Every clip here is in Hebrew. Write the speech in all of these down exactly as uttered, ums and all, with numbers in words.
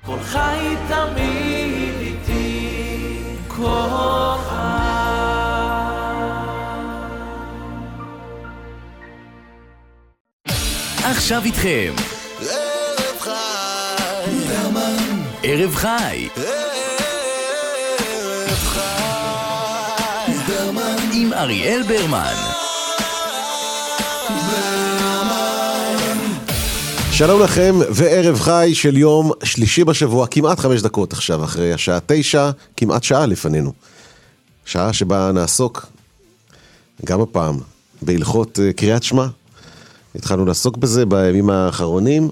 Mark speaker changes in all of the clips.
Speaker 1: כל חי תמיד איתי, כל חי.
Speaker 2: עכשיו איתכם
Speaker 3: ערב חי,
Speaker 2: ברמן, ערב חי,
Speaker 3: ערב חי,
Speaker 2: ברמן עם אריאל ברמן.
Speaker 4: שלום לכם וערב חי של יום שלישי בשבוע, כמעט חמש דקות עכשיו אחרי השעה תשע, כמעט שעה לפנינו. שעה שבה נעסוק גם הפעם בהלכות קריאת שמע. התחלנו לעסוק בזה בימים האחרונים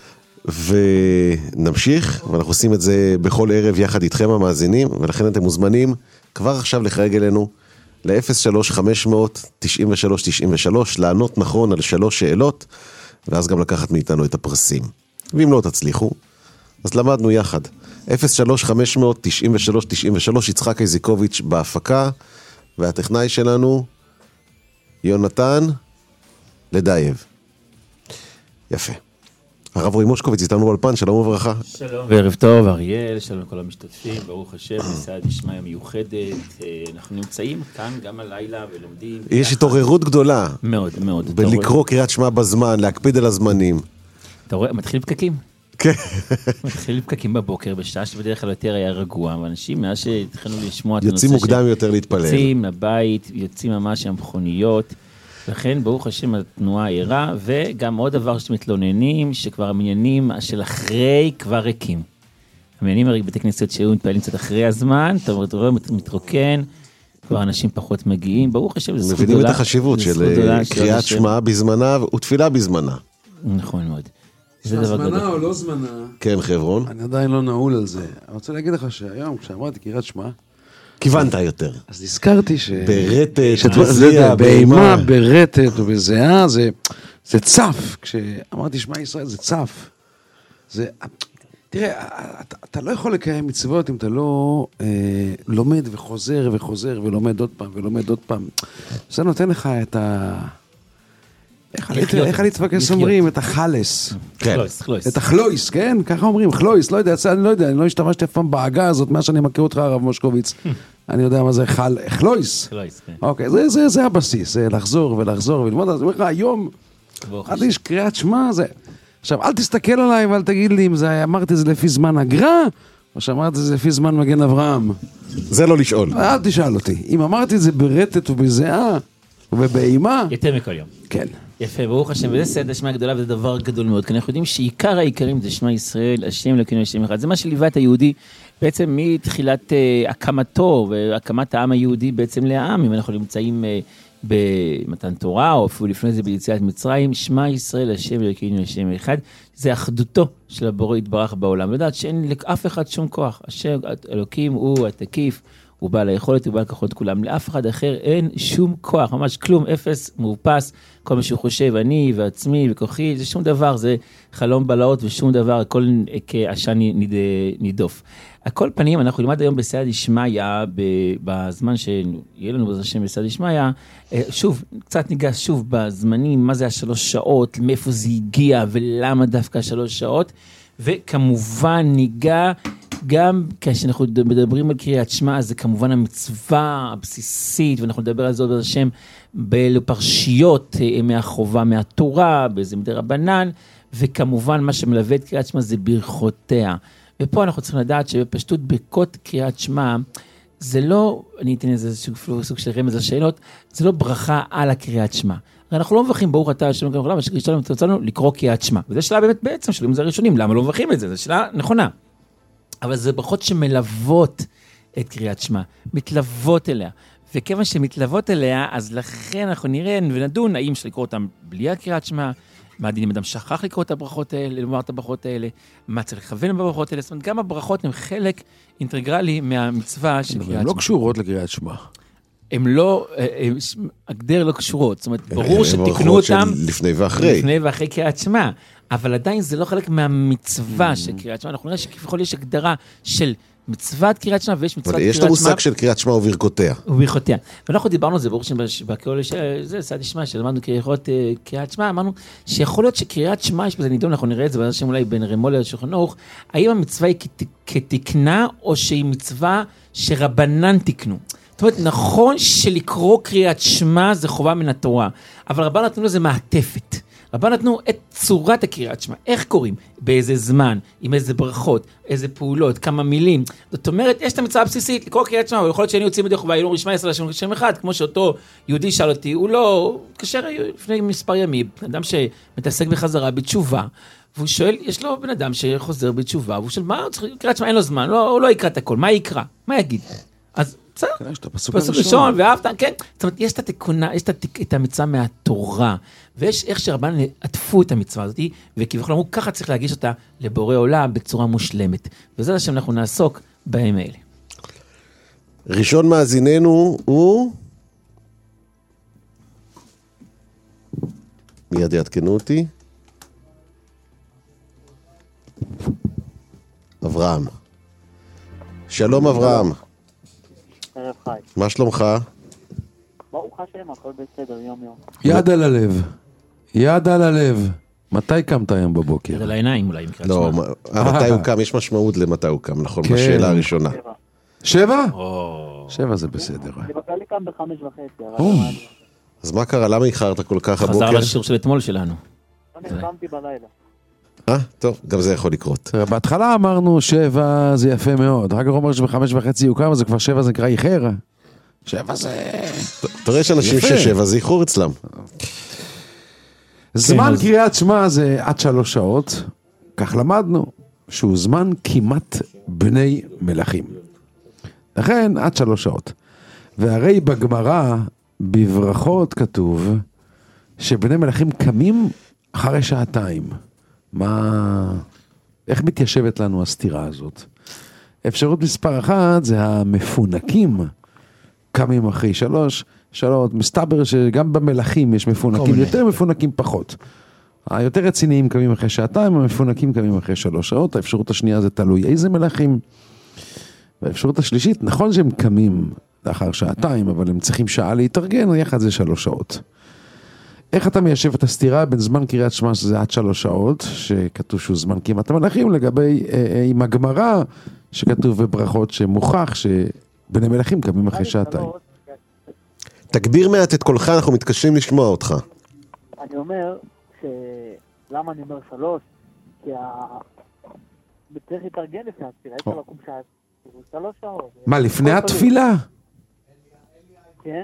Speaker 4: ונמשיך, ואנחנו עושים את זה בכל ערב יחד איתכם המאזינים, ולכן אתם מוזמנים כבר עכשיו לחייג אלינו ל-אפס שלוש חמש אפס אפס תשע שלוש תשע שלוש, לענות נכון על שלוש שאלות, ואז גם לקחת מאיתנו את הפרסים. ואם לא תצליחו, אז למדנו יחד. אפס שלוש חמש אפס אפס תשע שלוש תשע שלוש, יצחק איזיקוביץ' בהפקה, והטכנאי שלנו, יונתן לדייב. יפה. הרב רועי מושקוביץ איתנו באולפן, שלום וברכה.
Speaker 5: שלום וערב טוב, אריאל, שלום לכל המשתתפים, ברוך השם, בסעד נשמע מיוחדת. אנחנו נמצאים כאן גם הלילה ולומדים.
Speaker 4: יש התעוררות גדולה.
Speaker 5: מאוד, מאוד.
Speaker 4: בלקרוא קריאת שמע בזמן, להקפיד על הזמנים.
Speaker 5: אתה רואה, מתחיל פקקים.
Speaker 4: כן.
Speaker 5: מתחיל פקקים בבוקר, בשעה שבדרך כלל יותר היה רגוע, ואנשים מאז שהתחלנו לשמוע את הנושא
Speaker 4: יוצאים מוקדם יותר להתפלל.
Speaker 5: יוצאים לבית, יוצאים ממש עם מכוניות. לכן, ברוך השם, התנועה עירה, וגם עוד דבר שמתלוננים, שכבר המניינים של אחרי כבר ריקים. המניינים הרי בתי כנסת שהיו מתפעלים קצת אחרי הזמן, אתה רואה, מתרוקן, כבר אנשים פחות מגיעים, ברוך השם, זה זכות גדולה.
Speaker 4: מבינים את החשיבות של קריאת שמע בזמנה ותפילה בזמנה.
Speaker 5: נכון מאוד.
Speaker 6: זמנה או לא זמנה?
Speaker 4: כן, חברון.
Speaker 6: אני עדיין לא נעול על זה. אני רוצה להגיד לך שהיום, כשאמרתי קריאת שמע,
Speaker 4: כיוונת יותר.
Speaker 6: אז נזכרתי ש...
Speaker 4: ברטט,
Speaker 6: בזיעה, באימה, ברטט ובזיעה, זה, זה צף. כשאמרתי שמע ישראל, זה צף. זה... תראה, אתה, אתה לא יכול לקיים מצוות אם אתה לא אה, לומד וחוזר וחוזר ולומד עוד פעם ולומד עוד פעם. זה נותן לך את ה... איך אני תפקס אומרים? את החלס. את החלויס, כן? ככה אומרים, חלויס, לא יודע, אני לא יודע, אני לא השתמשתי אף פעם בעגה הזאת, מה שאני מכיר אותך, הרב מושקוביץ. אני יודע מה זה חלויס. אוקיי, זה הבסיס, זה לחזור ולחזור וללמוד. אז אני אומר לך, היום, עד יש קריאת שמע, זה... עכשיו, אל תסתכל עליי ואל תגיד לי אם אמרתי זה לפי זמן הגר"א, או שאמרתי זה לפי זמן מגן אברהם.
Speaker 4: זה לא לשאול.
Speaker 6: אל תשאל אותי. אם אמרתי זה ברטט ובזיעה ובבהימה...
Speaker 5: יותר מכל יום.
Speaker 6: כן.
Speaker 5: יפה, ברוך השם, וזה סדר שמע גדולה, וזה דבר גדול מאוד, כי אנחנו יודעים שעיקר העיקרים זה שמע ישראל, השם אלוקינו השם אחד. זה מה שליווה את היהודי בעצם מתחילת uh, הקמתו, והקמת העם היהודי בעצם לעם, אם אנחנו נמצאים uh, במתן תורה, או אפילו לפני זה ביציאת מצרים, שמע ישראל, השם אלוקינו השם אחד, זה אחדותו של הבורא יתברך בעולם. לדעת שאין לאף אחד שום כוח, השם אלוקים הוא התקיף, הוא בעל היכולת, הוא בעל כוחות כולם. לאף אחד אחר אין שום כוח, ממש כלום, אפס, מאופס, כל מה שהוא חושב, אני ועצמי וכוחי, זה שום דבר, זה חלום בלהות ושום דבר, הכל כעשן נידוף. הכל פנים, אנחנו נלמד היום בסייעתא דשמיא, בזמן שיהיה לנו בזה השם בסייעתא דשמיא, שוב, קצת ניגע שוב בזמנים, מה זה השלוש שעות, מאיפה זה הגיע ולמה דווקא שלוש שעות, וכמובן ניגע גם כשאנחנו מדברים על קריאת שמע, זה כמובן המצווה הבסיסית, ואנחנו נדבר על זאת בשם בפרשיות מהחובה מהתורה, באיזה מדי רבנן, וכמובן מה שמלווה את קריאת שמע זה ברכותיה. ופה אנחנו צריכים לדעת שבפשטות ברכות קריאת שמע, זה לא, אני אתן איזה סוג, סוג של רמז לשאלות, זה לא ברכה על הקריאת שמע. הרי אנחנו לא מברכים ברוך אתה השם אלוקינו, שלנו תרצנו לקרוא קריאת שמע. וזו שאלה באמת בעצם שלנו, זה הראשונים, למה לא מברכים את זה? זו שאלה נכונה. אבל זה ברכות שמלוות את קריאת שמע, מתלוות אליה. וכיוון שמתלוות אליה, אז לכן אנחנו נראה ונדון, האם יש לקרוא אותם בלי הקריאת שמע, מה הדין אם אדם שכח לקרוא את הברכות האלה, לומר את הברכות האלה, מה צריך לכוון בברכות האלה, זאת אומרת, גם הברכות הן חלק אינטגרלי מהמצווה של קריאת שמע.
Speaker 6: הן לא קשורות לקריאת שמע.
Speaker 5: הן לא, הגדר לא קשורות, זאת אומרת, ברור שתקנו אותם
Speaker 4: לפני ואחרי.
Speaker 5: לפני ואחרי קריאת שמע, אבל עדיין זה לא חלק מהמצווה של קריאת שמע, אנחנו נראה שכביכול יש הגדרה של מצוות קריאת שמע, ויש מצוות קריאת שמע.
Speaker 4: יש את המושג של קריאת שמע וברכותיה.
Speaker 5: וברכותיה. ואנחנו דיברנו על זה, ברוך שבקריאה זה סעדי שמע, שלמדנו קריאת שמע, אמרנו שיכול להיות שקריאת שמע, יש בזה נידון, אנחנו נראה את זה, בעזרת השם אולי בין רמול לשולחן ערוך, האם המצווה היא כתקנה, או שהיא מצווה שרבנן תקנו. זאת אומרת, נכון שלקרוא קריאת שמע זה חובה מן התורה, אבל רבן נתנו לזה מעטפת. רבן נתנו את צורת הקריאת שמע, איך קוראים, באיזה זמן, עם איזה ברכות, איזה פעולות, כמה מילים. זאת אומרת, יש את המצווה הבסיסית לקרוא קריאת שמע, ויכול להיות שאני יוצאים ידי חובה, ילום רשמע ישראל השם שם אחד, כמו שאותו יהודי שאל אותי, הוא לא, קשר לפני מספר ימים, אדם שמתעסק בחזרה בתשובה, והוא שואל, יש לו בן אדם שחוזר בתשובה, והוא שואל, מה, קריאת שמע אין לו זמן, לא, הוא לא יקרא את הכל, מה יקרא? מה יגיד? אז בסדר, פסוק ראשון, ואהבת, כן. זאת אומרת, יש את התקונה, יש את המצווה מהתורה, ויש איך שרבן עטפו את המצווה הזאת, וכביכול אמרו, ככה צריך להגיש אותה לבורא עולם בצורה מושלמת. וזה השם אנחנו נעסוק בהם האלה.
Speaker 4: ראשון מאזיננו הוא... מיד יעדכנו אותי. אברהם. שלום אברהם.
Speaker 7: ערב חי.
Speaker 4: מה שלומך?
Speaker 7: ברוך השם, הכל בסדר, יום יום.
Speaker 6: יד על הלב. יד על הלב. מתי קמת היום בבוקר?
Speaker 5: על העיניים אולי.
Speaker 4: לא, מתי הוא קם? יש משמעות למתי הוא קם, נכון? בשאלה הראשונה.
Speaker 6: שבע? שבע זה בסדר.
Speaker 7: אני בכללי קם בחמש וחצי.
Speaker 4: אז מה קרה? למה איחרת כל כך הבוקר?
Speaker 5: חזר לשיר של אתמול שלנו.
Speaker 7: אני קמתי בלילה.
Speaker 4: אה, טוב, גם זה יכול לקרות.
Speaker 6: בהתחלה אמרנו שבע זה יפה מאוד, אחר כך אומר שבחמש וחצי הוא קם, אז כבר שבע זה נקרא איחר. שבע זה...
Speaker 4: תראה שאנשים ששבע זה איחור אצלם.
Speaker 6: זמן קריאת שמע זה עד שלוש שעות, כך למדנו, שהוא זמן כמעט בני מלכים. לכן עד שלוש שעות. והרי בגמרא, בברכות כתוב, שבני מלכים קמים אחרי שעתיים. מה... איך מתיישבת לנו הסתירה הזאת? אפשרות מספר אחת זה המפונקים קמים אחרי שלוש שעות. מסתבר שגם במלכים יש מפונקים יותר, מפונקים פחות. היותר רציניים קמים אחרי שעתיים, המפונקים קמים אחרי שלוש שעות. האפשרות השנייה זה תלוי איזה מלכים. והאפשרות השלישית, נכון שהם קמים לאחר שעתיים, אבל הם צריכים שעה להתארגן, יחד זה שלוש שעות. איך אתה מיישב את הסתירה בין זמן קריאת שמע שזה עד שלוש שעות, שכתוב שהוא זמן כמעט המלכים, לגבי אה, עם הגמרא, שכתוב בברכות שמוכח שבני מלכים קמים אחרי שעתיים.
Speaker 4: תגביר מעט את קולך, אנחנו מתקשים לשמוע אותך.
Speaker 7: אני אומר, למה אני אומר שלוש? כי צריך להתארגן לפני התפילה, יש לקום שעה, שלוש שעות.
Speaker 6: מה, לפני התפילה?
Speaker 7: כן.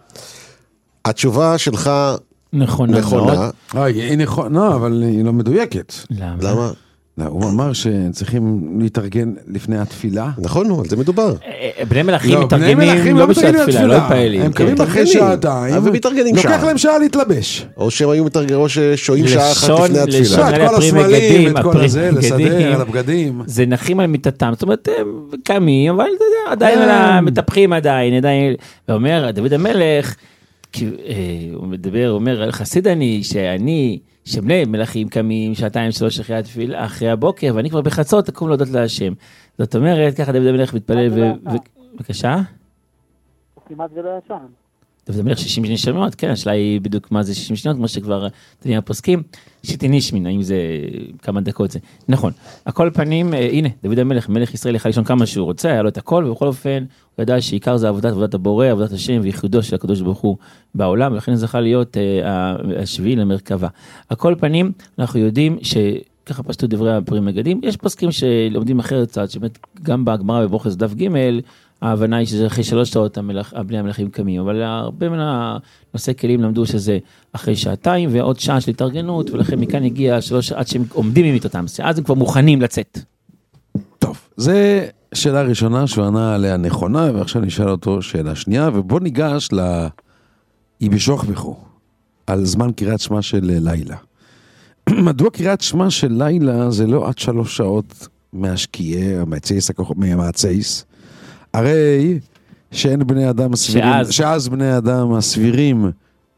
Speaker 4: התשובה שלך
Speaker 5: נכונה.
Speaker 4: נכונה.
Speaker 6: היא נכונה, אבל היא לא מדויקת.
Speaker 4: למה?
Speaker 6: הוא אמר שצריכים להתארגן לפני התפילה.
Speaker 4: נכון, על זה מדבר.
Speaker 5: בני מלכים מתארגנים לא בשביל התפילה, לא פעלים.
Speaker 6: הם קמים אחרי שעתיים, לוקח להם שעה להתלבש.
Speaker 4: או שהם היו מתארגנים, או ששוהים שעה אחת לפני התפילה.
Speaker 6: את כל הסמלים, את כל הזה, לסדר על הבגדים.
Speaker 5: זה נחים על מיטתם, זאת אומרת, הם קמים, אבל עדיין מטפחים עדיין. ואומר, דוד המלך, הוא מדבר, הוא אומר, חסיד אני, שאני, שבני מלכים קמים שעתיים שלוש אחרי התפילה, אחרי הבוקר, ואני כבר בחצות תקום להודות להשם. זאת אומרת, ככה דוד המלך מתפלל ו... בבקשה?
Speaker 7: הוא כמעט ולא ישן.
Speaker 5: דוד המלך שישים שניות, כן, השאלה היא בדיוק מה זה שישים שניות, כמו שכבר תדעים הפוסקים, שתנישמין, האם זה כמה דקות זה. נכון, הכל פנים, הנה, דוד המלך, מלך ישראל יכל לישון כמה שהוא רוצה, היה לו את הכל, ובכל אופן, הוא ידע שעיקר זה עבודת, עבודת הבורא, עבודת השם וייחודו של הקדוש ברוך הוא בעולם, ולכן זכה להיות השביעי למרכבה. הכל פנים, אנחנו יודעים שככה פשטו דברי הפרי מגדים, יש פוסקים שלומדים אחרת צד, שבאמת גם בהגמרא בברוכס דף ג' ההבנה היא שזה אחרי שלוש שעות בני המלכים קמים, אבל הרבה מן הנושאי כלים למדו שזה אחרי שעתיים ועוד שעה של התארגנות, ולכן מכאן הגיע שלוש עד שהם עומדים עם איתותם, אז הם כבר מוכנים לצאת.
Speaker 6: טוב, זה שאלה ראשונה שהוא ענה עליה נכונה, ועכשיו נשאל אותו שאלה שנייה, ובוא ניגש ליבשוך בכו, על זמן קריאת שמע של לילה. מדוע קריאת שמע של לילה זה לא עד שלוש שעות מהשקיעה, מהמעצייס, הרי שאין בני אדם סבירים, שאז, שאז בני אדם הסבירים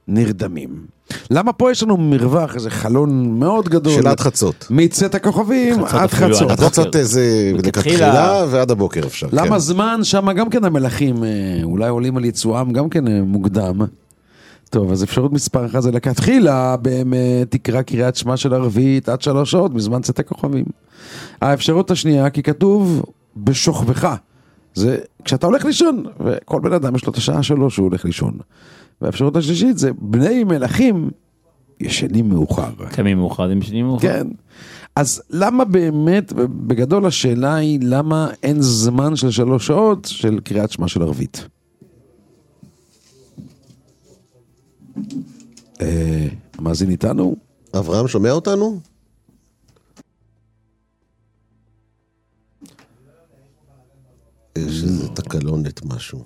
Speaker 6: נרדמים. למה פה יש לנו מרווח, איזה חלון מאוד גדול.
Speaker 4: של עד חצות.
Speaker 6: מצאת הכוכבים
Speaker 5: חצות
Speaker 6: עד
Speaker 5: אפילו,
Speaker 6: חצות.
Speaker 5: עד
Speaker 4: עד חצות איזה לכתחילה ועד הבוקר אפשר.
Speaker 6: למה
Speaker 4: כן.
Speaker 6: זמן שם גם כן המלאכים אה, אולי עולים על יצואם גם כן אה, מוקדם. טוב, אז אפשרות מספר אחת זה לכתחילה, באמת תקרא קריאת שמע של ערבית עד שלוש שעות בזמן צאת הכוכבים. האפשרות השנייה, כי כתוב בשוכבך, זה כשאתה הולך לישון, וכל בן אדם יש לו את השעה שלו שהוא הולך לישון. והאפשרות השלישית זה בני מלאכים ישנים מאוחר.
Speaker 5: קמים מאוחר, הם ישנים מאוחר.
Speaker 6: כן. אז למה באמת, בגדול השאלה היא, למה אין זמן של שלוש שעות של קריאת שמע של ערבית? המאזין איתנו?
Speaker 4: אברהם שומע אותנו? יש איזה תקלונת משהו.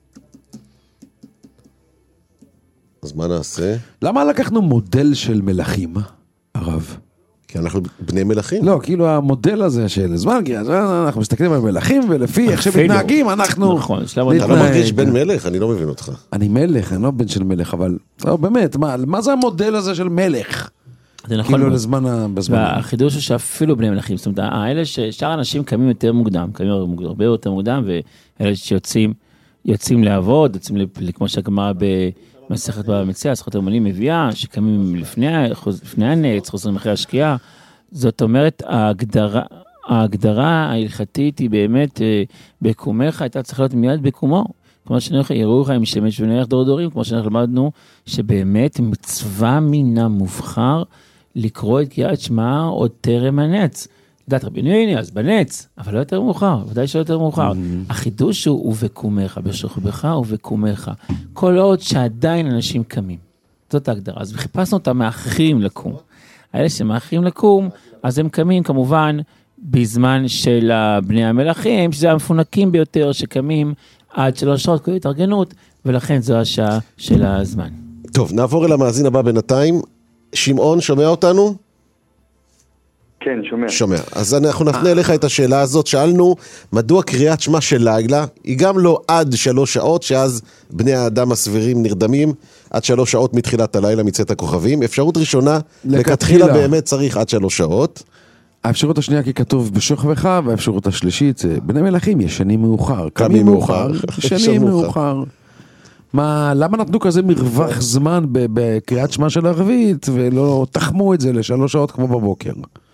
Speaker 4: אז מה נעשה?
Speaker 6: למה לקחנו מודל של מלאכים, הרב?
Speaker 4: כי אנחנו בני מלאכים.
Speaker 6: לא, כאילו המודל הזה של זמן, אנחנו מסתכלים על מלאכים, ולפי איך שמתנהגים, אנחנו
Speaker 5: נכון,
Speaker 4: אתה לא מרגיש בן מלך? אני לא מבין אותך.
Speaker 6: אני מלך, אני לא בן של מלך, אבל לא, באמת, מה, מה זה המודל הזה של מלך?
Speaker 5: זה נכון.
Speaker 6: כאילו לזמן, בזמן.
Speaker 5: והחידוש הוא שאפילו בני מלאכים, זאת אומרת, האלה ששאר אנשים קמים יותר מוקדם, קמים הרבה יותר מוקדם, ואלה שיוצאים, יוצאים לעבוד, יוצאים כמו שהגמרא במסכת בבא מציעא, זכות הרמונים מביאה, שקמים לפני, לפני הנץ, חוזרים אחרי השקיעה. זאת אומרת, ההגדרה, ההגדרה ההלכתית היא באמת, בקומך הייתה צריכה להיות מיד בקומו. כמו שנלך, יראו לך עם שמש ונלך דור דורים, כמו שאנחנו למדנו, שבאמת מצווה מן המובחר לקרוא את קריאת שמע עוד טרם הנץ. לדעת רבי יוני, אז בנץ, אבל לא יותר מאוחר, ודאי שלא יותר מאוחר. החידוש הוא ובקומך, בשוכבך ובקומך. כל עוד שעדיין אנשים קמים. זאת ההגדרה. אז חיפשנו אותם מאחרים לקום. האלה שמאחרים לקום, אז הם קמים כמובן בזמן של בני המלאכים, שזה המפונקים ביותר שקמים עד שלוש שעות כל התארגנות, ולכן זו השעה של הזמן.
Speaker 4: טוב, נעבור אל המאזין הבא בינתיים. שמעון, שומע אותנו?
Speaker 8: כן, שומע.
Speaker 4: שומע. אז אנחנו נפנה אליך את השאלה הזאת. שאלנו, מדוע קריאת שמע של לילה היא גם לא עד שלוש שעות, שאז בני האדם הסבירים נרדמים, עד שלוש שעות מתחילת הלילה מצאת הכוכבים. אפשרות ראשונה, לכתחילה באמת צריך עד שלוש שעות.
Speaker 6: האפשרות השנייה כי כתוב בשוכבך, והאפשרות השלישית, בני מלאכים ישנים מאוחר.
Speaker 4: קמים מאוחר.
Speaker 6: ישנים מאוחר. מה, למה נתנו כזה מרווח זמן בקריאת שמע של ערבית, ולא תחמו את זה לשלוש שעות כמו בבוקר?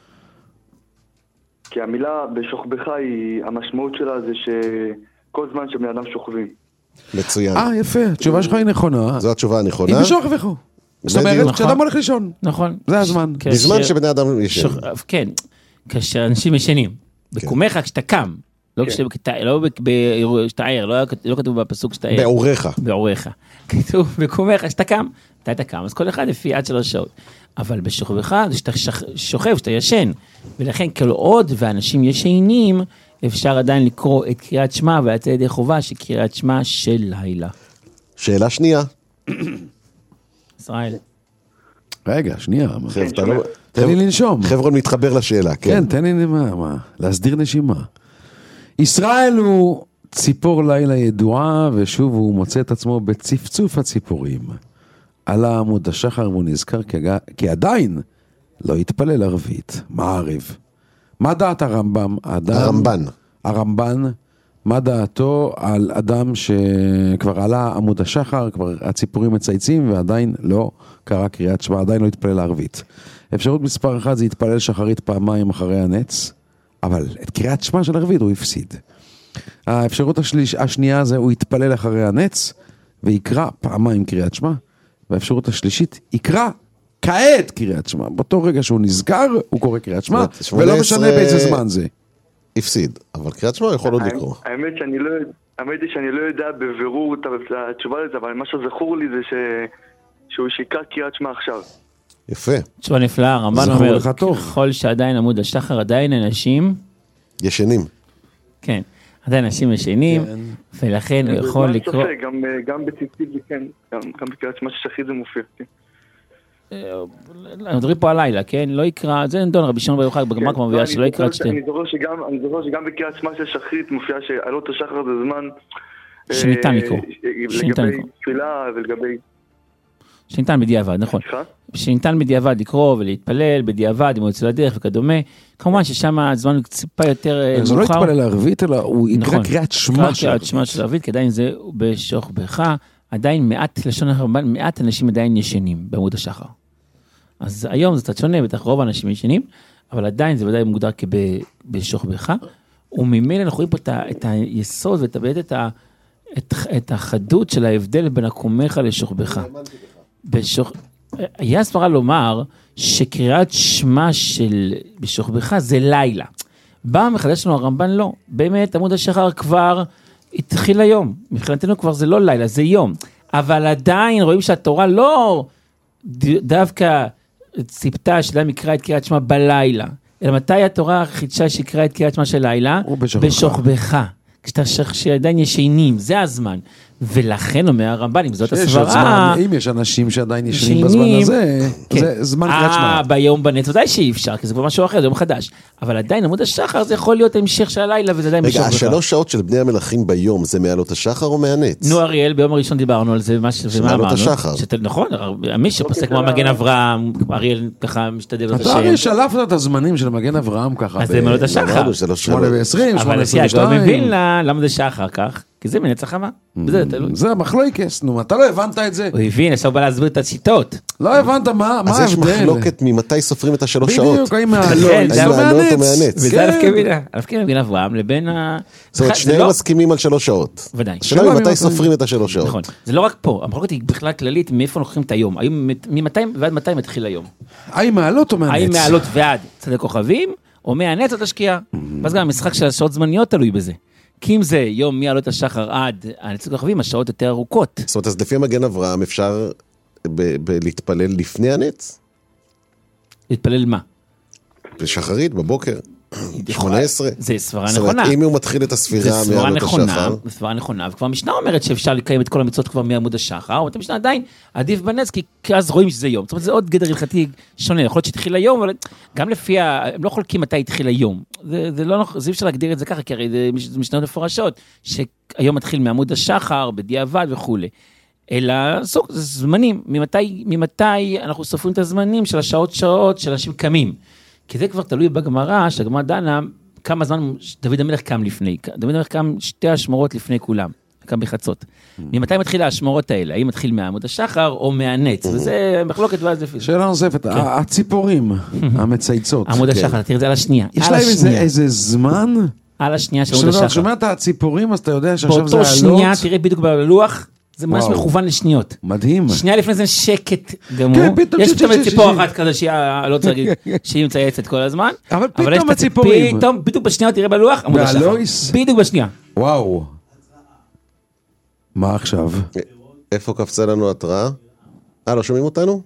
Speaker 8: כי המילה בשוכבך היא, המשמעות שלה זה שכל זמן שבני אדם שוכבים.
Speaker 4: מצוין.
Speaker 6: אה, יפה, התשובה שלך היא נכונה.
Speaker 4: זו התשובה הנכונה.
Speaker 6: היא בשוכבך. זאת אומרת, כשאדם הולך לישון.
Speaker 5: נכון.
Speaker 6: זה הזמן.
Speaker 4: בזמן שבני אדם ישנים.
Speaker 5: כן, כאשר אנשים ישנים. בקומך כשאתה קם. לא כשאתה ער, לא כתוב בפסוק כשאתה ער.
Speaker 4: בעורך.
Speaker 5: בעורך. כתוב בקומך כשאתה קם. אתה קם, אז כל אחד לפי עד שלוש שעות. אבל בשוכבך, זה שאתה שוכב, שאתה ישן. ולכן כל עוד ואנשים ישנים, אפשר עדיין לקרוא את קריאת שמע, ולצאת ידי חובה שקריאת שמע של לילה.
Speaker 4: שאלה שנייה.
Speaker 5: ישראל.
Speaker 6: רגע, שנייה.
Speaker 4: תן לי לנשום. חבר'ה מתחבר לשאלה, כן.
Speaker 6: כן, תן לי מה, להסדיר נשימה. ישראל הוא ציפור לילה ידועה, ושוב הוא מוצא את עצמו בצפצוף הציפורים. על העמוד השחר הוא נזכר כי עדיין לא התפלל ערבית. מעריב. מה דעת הרמב"ם?
Speaker 4: הרמב"ן.
Speaker 6: הרמב"ן, מה דעתו על אדם שכבר עלה עמוד השחר, כבר הציפורים מצייצים, ועדיין לא קרא קריאת שמע, עדיין לא התפלל ערבית. אפשרות מספר אחת זה התפלל שחרית פעמיים אחרי הנץ, אבל את קריאת שמע של ערבית הוא הפסיד. האפשרות השליש, השנייה זה הוא התפלל אחרי הנץ, ויקרא פעמיים קריאת שמע, והאפשרות השלישית יקרא כעת קריאת שמע. באותו רגע שהוא נזכר, הוא קורא קריאת שמע, ולא משנה באיזה זמן זה.
Speaker 4: הפסיד, אבל קריאת שמע יכול עוד לקרוא.
Speaker 8: האמת שאני לא, האמת היא שאני לא יודע בבירור את התשובה לזה, אבל מה שזכור לי זה שהוא שיקרא קריאת שמע עכשיו.
Speaker 4: יפה.
Speaker 5: תשובה נפלאה, הרמב"ן אומר, ככל שעדיין עמוד השחר, עדיין אנשים
Speaker 4: ישנים.
Speaker 5: כן, עדיין אנשים ישנים, ולכן הוא יכול לקרוא...
Speaker 8: גם בציצית זה כן, גם בקריאת שמע ששחרית זה מופיע, כן.
Speaker 5: אני מדברים פה הלילה, כן? לא יקרא, זה נדון רבי שמעון בר יוחאי בגמרא כמו מביאה שלא יקרא את שתיהן.
Speaker 8: אני זוכר שגם בקריאת שמע של שחרית מופיע שעלות השחר זה זמן
Speaker 5: שניתן לקרוא.
Speaker 8: לגבי תפילה ולגבי...
Speaker 5: שניתן בדיעבד, נכון. שניתן בדיעבד לקרוא ולהתפלל, בדיעבד, אם הוא יוצא לדרך וכדומה. כמובן ששם הזמן ציפה יותר מאוחר.
Speaker 6: זה לא יתפלל לערבית, אלא הוא יקרא קריאת שמע
Speaker 5: של קריאת שמע של ערבית, כי עדיין זה בשוכבך, עדיין מעט, לשון הרמב"ן, מעט אנשים עדיין ישנים בעמוד השחר. אז היום זה קצת שונה, בטח רוב האנשים ישנים, אבל עדיין זה ודאי מוגדר כבשוכבך, וממילא אנחנו רואים פה את היסוד ואת את ה... את, את החדות של ההבדל בין הקומך לשוכבך. בשוך... היה סברה לומר שקריאת שמה של בשוכבך זה לילה. בא מחדש לנו הרמב"ן לא. באמת עמוד השחר כבר התחיל היום. מבחינתנו כבר זה לא לילה, זה יום. אבל עדיין רואים שהתורה לא דווקא ציפתה שלהם יקרא את קריאת שמה בלילה. אלא מתי התורה חידשה שיקרא את קריאת שמה של לילה? בשוכבך. כשאתה שעדיין ישנים, זה הזמן. ולכן אומר הרמב"ן, אם זאת הסברה...
Speaker 6: אם יש אנשים שעדיין ישנים בזמן הזה, זה זמן קריאת שמע.
Speaker 5: ביום בנץ, ודאי שאי אפשר, כי זה כבר משהו אחר, זה יום חדש. אבל עדיין עמוד השחר זה יכול להיות המשך של הלילה, וזה עדיין משוך
Speaker 4: רגע, השלוש שעות של בני המלכים ביום, זה מעלות השחר או מהנץ?
Speaker 5: נו אריאל, ביום הראשון דיברנו על זה, ומה אמרנו?
Speaker 4: השחר.
Speaker 5: נכון, מי שפוסק כמו מגן אברהם, אריאל ככה משתדל את השם.
Speaker 6: אתה הרי שלפת את הזמנים של מגן אברהם ככה.
Speaker 5: אז זה מעלות השחר.
Speaker 6: שמונה ועשרים, שמונה ועשרים ושתיים.
Speaker 5: אבל מבין לה, למה זה שחר כך? כי זה מנצח חמה.
Speaker 6: זה המחלוקת, נו, אתה לא הבנת את זה.
Speaker 5: הוא הבין, עכשיו בא להסביר את השיטות.
Speaker 6: לא הבנת מה ההבדל.
Speaker 4: אז יש מחלוקת ממתי סופרים את השלוש שעות.
Speaker 6: בדיוק, האם מהעלות
Speaker 4: או מהנץ.
Speaker 5: וזה אלף כמילה, אלף כמילה מגן אברהם לבין ה...
Speaker 4: זאת אומרת, שניהם מסכימים על שלוש שעות.
Speaker 5: ודאי.
Speaker 4: השאלה ממתי סופרים את השלוש שעות.
Speaker 5: נכון, זה לא רק פה, המחלוקת היא בכלל כללית, מאיפה לוקחים את היום. ממתי ועד מתי מתחיל היום.
Speaker 6: האם מהעלות או מהנץ?
Speaker 5: האם מהעלות ועד צד כוכבים, או מהנץ עד השקיעה. ואז גם המשחק של השעות זמניות תלוי בזה. כי אם זה יום מעלות השחר עד הנצח כוכבים, השעות יותר ארוכות.
Speaker 4: זאת אומרת, אז לפי מגן אברהם אפשר להתפלל לפני הנץ?
Speaker 5: להתפלל מה?
Speaker 4: בשחרית, בבוקר. שמונה עשרה.
Speaker 5: זה סברה נכונה.
Speaker 4: זאת אומרת, אם הוא מתחיל את הספירה מעלות השחר.
Speaker 5: זה סברה נכונה, וכבר המשנה אומרת שאפשר לקיים את כל המצוות כבר מעמוד השחר, אבל המשנה עדיין עדיף בנץ, כי אז רואים שזה יום. זאת אומרת, זה עוד גדר הלכתי שונה. יכול להיות שהתחיל היום, אבל גם לפי, הם לא חולקים מתי התחיל היום. זה לא, זה אפשר להגדיר את זה ככה, כי הרי זה משנות מפורשות, שהיום מתחיל מעמוד השחר, בדיעבד וכו'. אלא סוג, זה זמנים. ממתי, ממתי אנחנו סופרים את הזמנים של השעות שעות של אנשים קמים. כי זה כבר תלוי בגמרא, שהגמרא דנה כמה זמן דוד המלך קם לפני. דוד המלך קם שתי השמורות לפני כולם, קם בחצות. ממתי מתחיל השמורות האלה? האם מתחיל מעמוד השחר או מהנץ? וזה מחלוקת ואז לפי.
Speaker 6: שאלה נוספת, הציפורים, המצייצות.
Speaker 5: עמוד השחר, תראה את זה על השנייה.
Speaker 6: יש להם איזה זמן?
Speaker 5: על השנייה של עמוד השחר.
Speaker 6: כשאתה שומע את הציפורים, אז אתה יודע שעכשיו זה
Speaker 5: באותו שנייה, תראה בדיוק בלוח, זה ממש מכוון לשניות.
Speaker 6: מדהים.
Speaker 5: שנייה לפני זה שקט גמור. יש פתאום ציפור אחת כזה שהיא מצייצת כל הזמן.
Speaker 6: אבל פתאום הציפורים.
Speaker 5: פתאום, בדיוק בשנייה תראה בלוח, עמוד השחר. בדיוק בשנייה.
Speaker 6: וואו. מה עכשיו?
Speaker 4: איפה קפצה לנו התראה? אה, לא שומעים אותנו?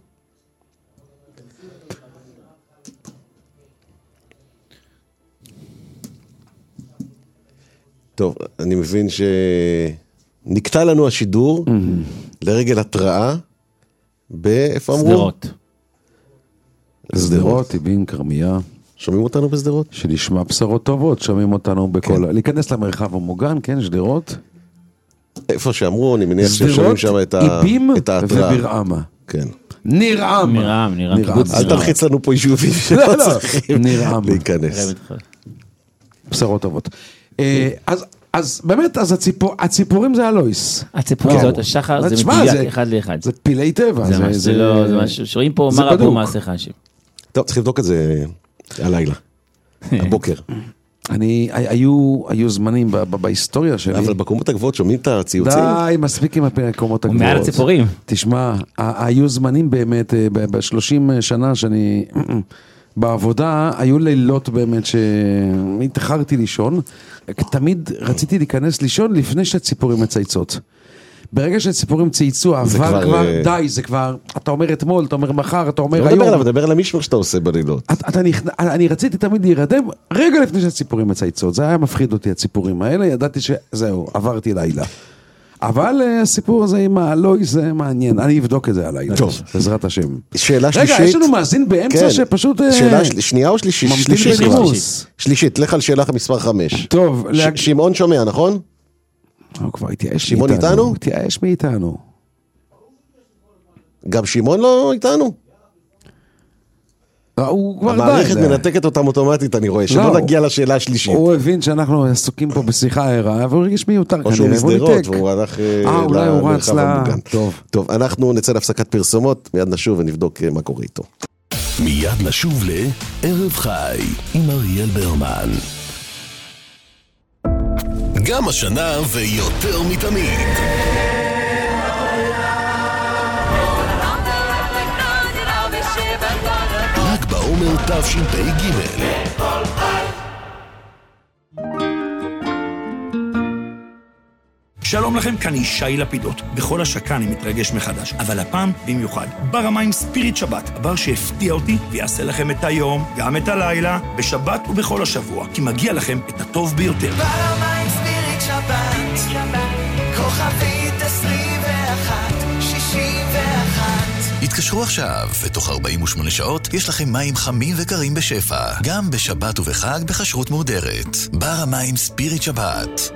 Speaker 4: טוב, אני מבין ש... נקטע לנו השידור לרגל התראה באיפה אמרו?
Speaker 5: סדרות.
Speaker 6: סדרות, טבעין, קרמיה.
Speaker 4: שומעים אותנו בסדרות?
Speaker 6: שנשמע בשורות טובות, שומעים אותנו בכל... להיכנס למרחב המוגן, כן, שדרות.
Speaker 4: איפה שאמרו, אני מניח ששומעים שם את ההתראה.
Speaker 6: איבים וברעמה.
Speaker 4: כן.
Speaker 6: נרעם.
Speaker 5: נרעם, נרעם.
Speaker 4: אל תלחיץ לנו פה יישובים שלא צריכים להיכנס.
Speaker 6: בשורות טובות. אז... אז באמת, אז הציפור, הציפורים זה הלויס.
Speaker 5: הציפורים זה השחר, זה מדויק אחד לאחד.
Speaker 6: זה פילי טבע.
Speaker 5: זה ממש, זה לא, זה משהו, שרואים פה מה רבו מעשה חשב.
Speaker 4: טוב, צריך לבדוק את זה הלילה, הבוקר.
Speaker 6: אני, היו, היו זמנים בהיסטוריה שלי.
Speaker 4: אבל בקומות הגבוהות שומעים את הציוצים?
Speaker 6: די, מספיק עם הקומות הגבוהות.
Speaker 5: ומעל הציפורים.
Speaker 6: תשמע, היו זמנים באמת, ב-שלושים שנה שאני... בעבודה היו לילות באמת שהתחרתי לישון, תמיד רציתי להיכנס לישון לפני שהציפורים מצייצות. ברגע שהציפורים צייצו, עבר כבר, די, זה כבר, אתה אומר אתמול, אתה אומר מחר, אתה אומר היום.
Speaker 4: לא מדבר על המשמר שאתה עושה בלילות.
Speaker 6: אני רציתי תמיד להירדם רגע לפני שהציפורים מצייצות, זה היה מפחיד אותי הציפורים האלה, ידעתי שזהו, עברתי לילה. אבל הסיפור הזה עם הלוי זה מעניין, אני אבדוק את זה הלילה. טוב. בעזרת השם.
Speaker 4: שאלה שלישית.
Speaker 6: רגע, יש לנו מאזין באמצע שפשוט...
Speaker 4: שאלה שנייה או שלישית?
Speaker 6: שלישית.
Speaker 4: שלישית, לך על שאלה מספר חמש.
Speaker 6: טוב.
Speaker 4: שמעון שומע, נכון?
Speaker 6: הוא כבר התייאש מאיתנו.
Speaker 4: שמעון איתנו?
Speaker 6: התייאש מאיתנו.
Speaker 4: גם שמעון לא איתנו?
Speaker 6: הוא כבר
Speaker 4: המערכת מנתקת אותם אוטומטית, אני רואה, שלא נגיע לשאלה השלישית.
Speaker 6: הוא הבין שאנחנו עסוקים פה בשיחה ערה, והוא הרגיש מיותר כנראה.
Speaker 4: או שהוא מסדרות, והוא הלך
Speaker 6: למרחב המוגן.
Speaker 4: טוב, אנחנו נצא להפסקת פרסומות, מיד נשוב ונבדוק מה קורה איתו.
Speaker 2: מיד נשוב לערב חי עם אריאל ברמן. גם השנה ויותר מתמיד. רק בעומר תשפ"ג.
Speaker 9: שלום לכם, כאן ישי לפידות. בכל השקה אני מתרגש מחדש, אבל הפעם במיוחד. בר המים ספיריט שבת, הבר שהפתיע אותי ויעשה לכם את היום, גם את הלילה, בשבת ובכל השבוע, כי מגיע לכם את הטוב ביותר.
Speaker 1: בר המים ספיריט שבת, כוכבית עשרים ואחת, שישים ואחת.
Speaker 2: התקשרו עכשיו, ותוך ארבעים ושמונה שעות יש לכם מים חמים וקרים בשפע, גם בשבת ובחג בחשרות מהודרת. בר המים ספיריט שבת.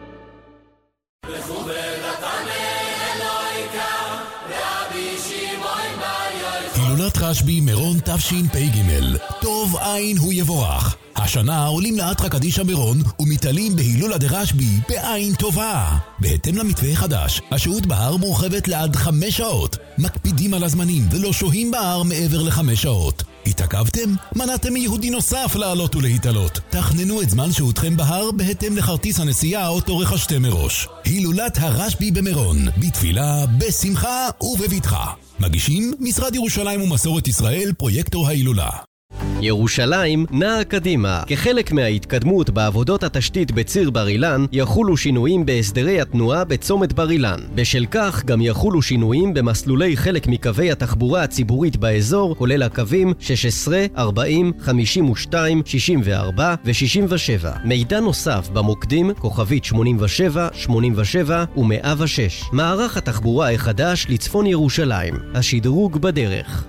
Speaker 2: הילולת רשב"י מירון תשפ"ג, טוב עין הוא יבורך. השנה עולים לאתרא קדישא מירון ומתעלים בהילולה דרשב"י בעין טובה. בהתאם למתווה חדש, השהות בהר מורחבת לעד חמש שעות. מקפידים על הזמנים ולא שוהים בהר מעבר לחמש שעות. התעכבתם? מנעתם מיהודי נוסף לעלות ולהתעלות. תכננו את זמן שהותכם בהר בהתאם לכרטיס הנסיעה אותו רכשתם מראש. הילולת הרשב"י במירון, בתפילה, בשמחה ובבטחה. מגישים משרד ירושלים ומסורת ישראל, פרויקטור ההילולה.
Speaker 10: ירושלים נעה קדימה. כחלק מההתקדמות בעבודות התשתית בציר בר אילן, יחולו שינויים בהסדרי התנועה בצומת בר אילן. בשל כך גם יחולו שינויים במסלולי חלק מקווי התחבורה הציבורית באזור, כולל הקווים שש עשרה, ארבעים, חמישים ושתיים, שישים וארבע ו-שישים ושבע. מידע נוסף במוקדים כוכבית שמונים ושבע, שמונים ושבע ו-מאה ושש. מערך התחבורה החדש לצפון ירושלים. השדרוג בדרך.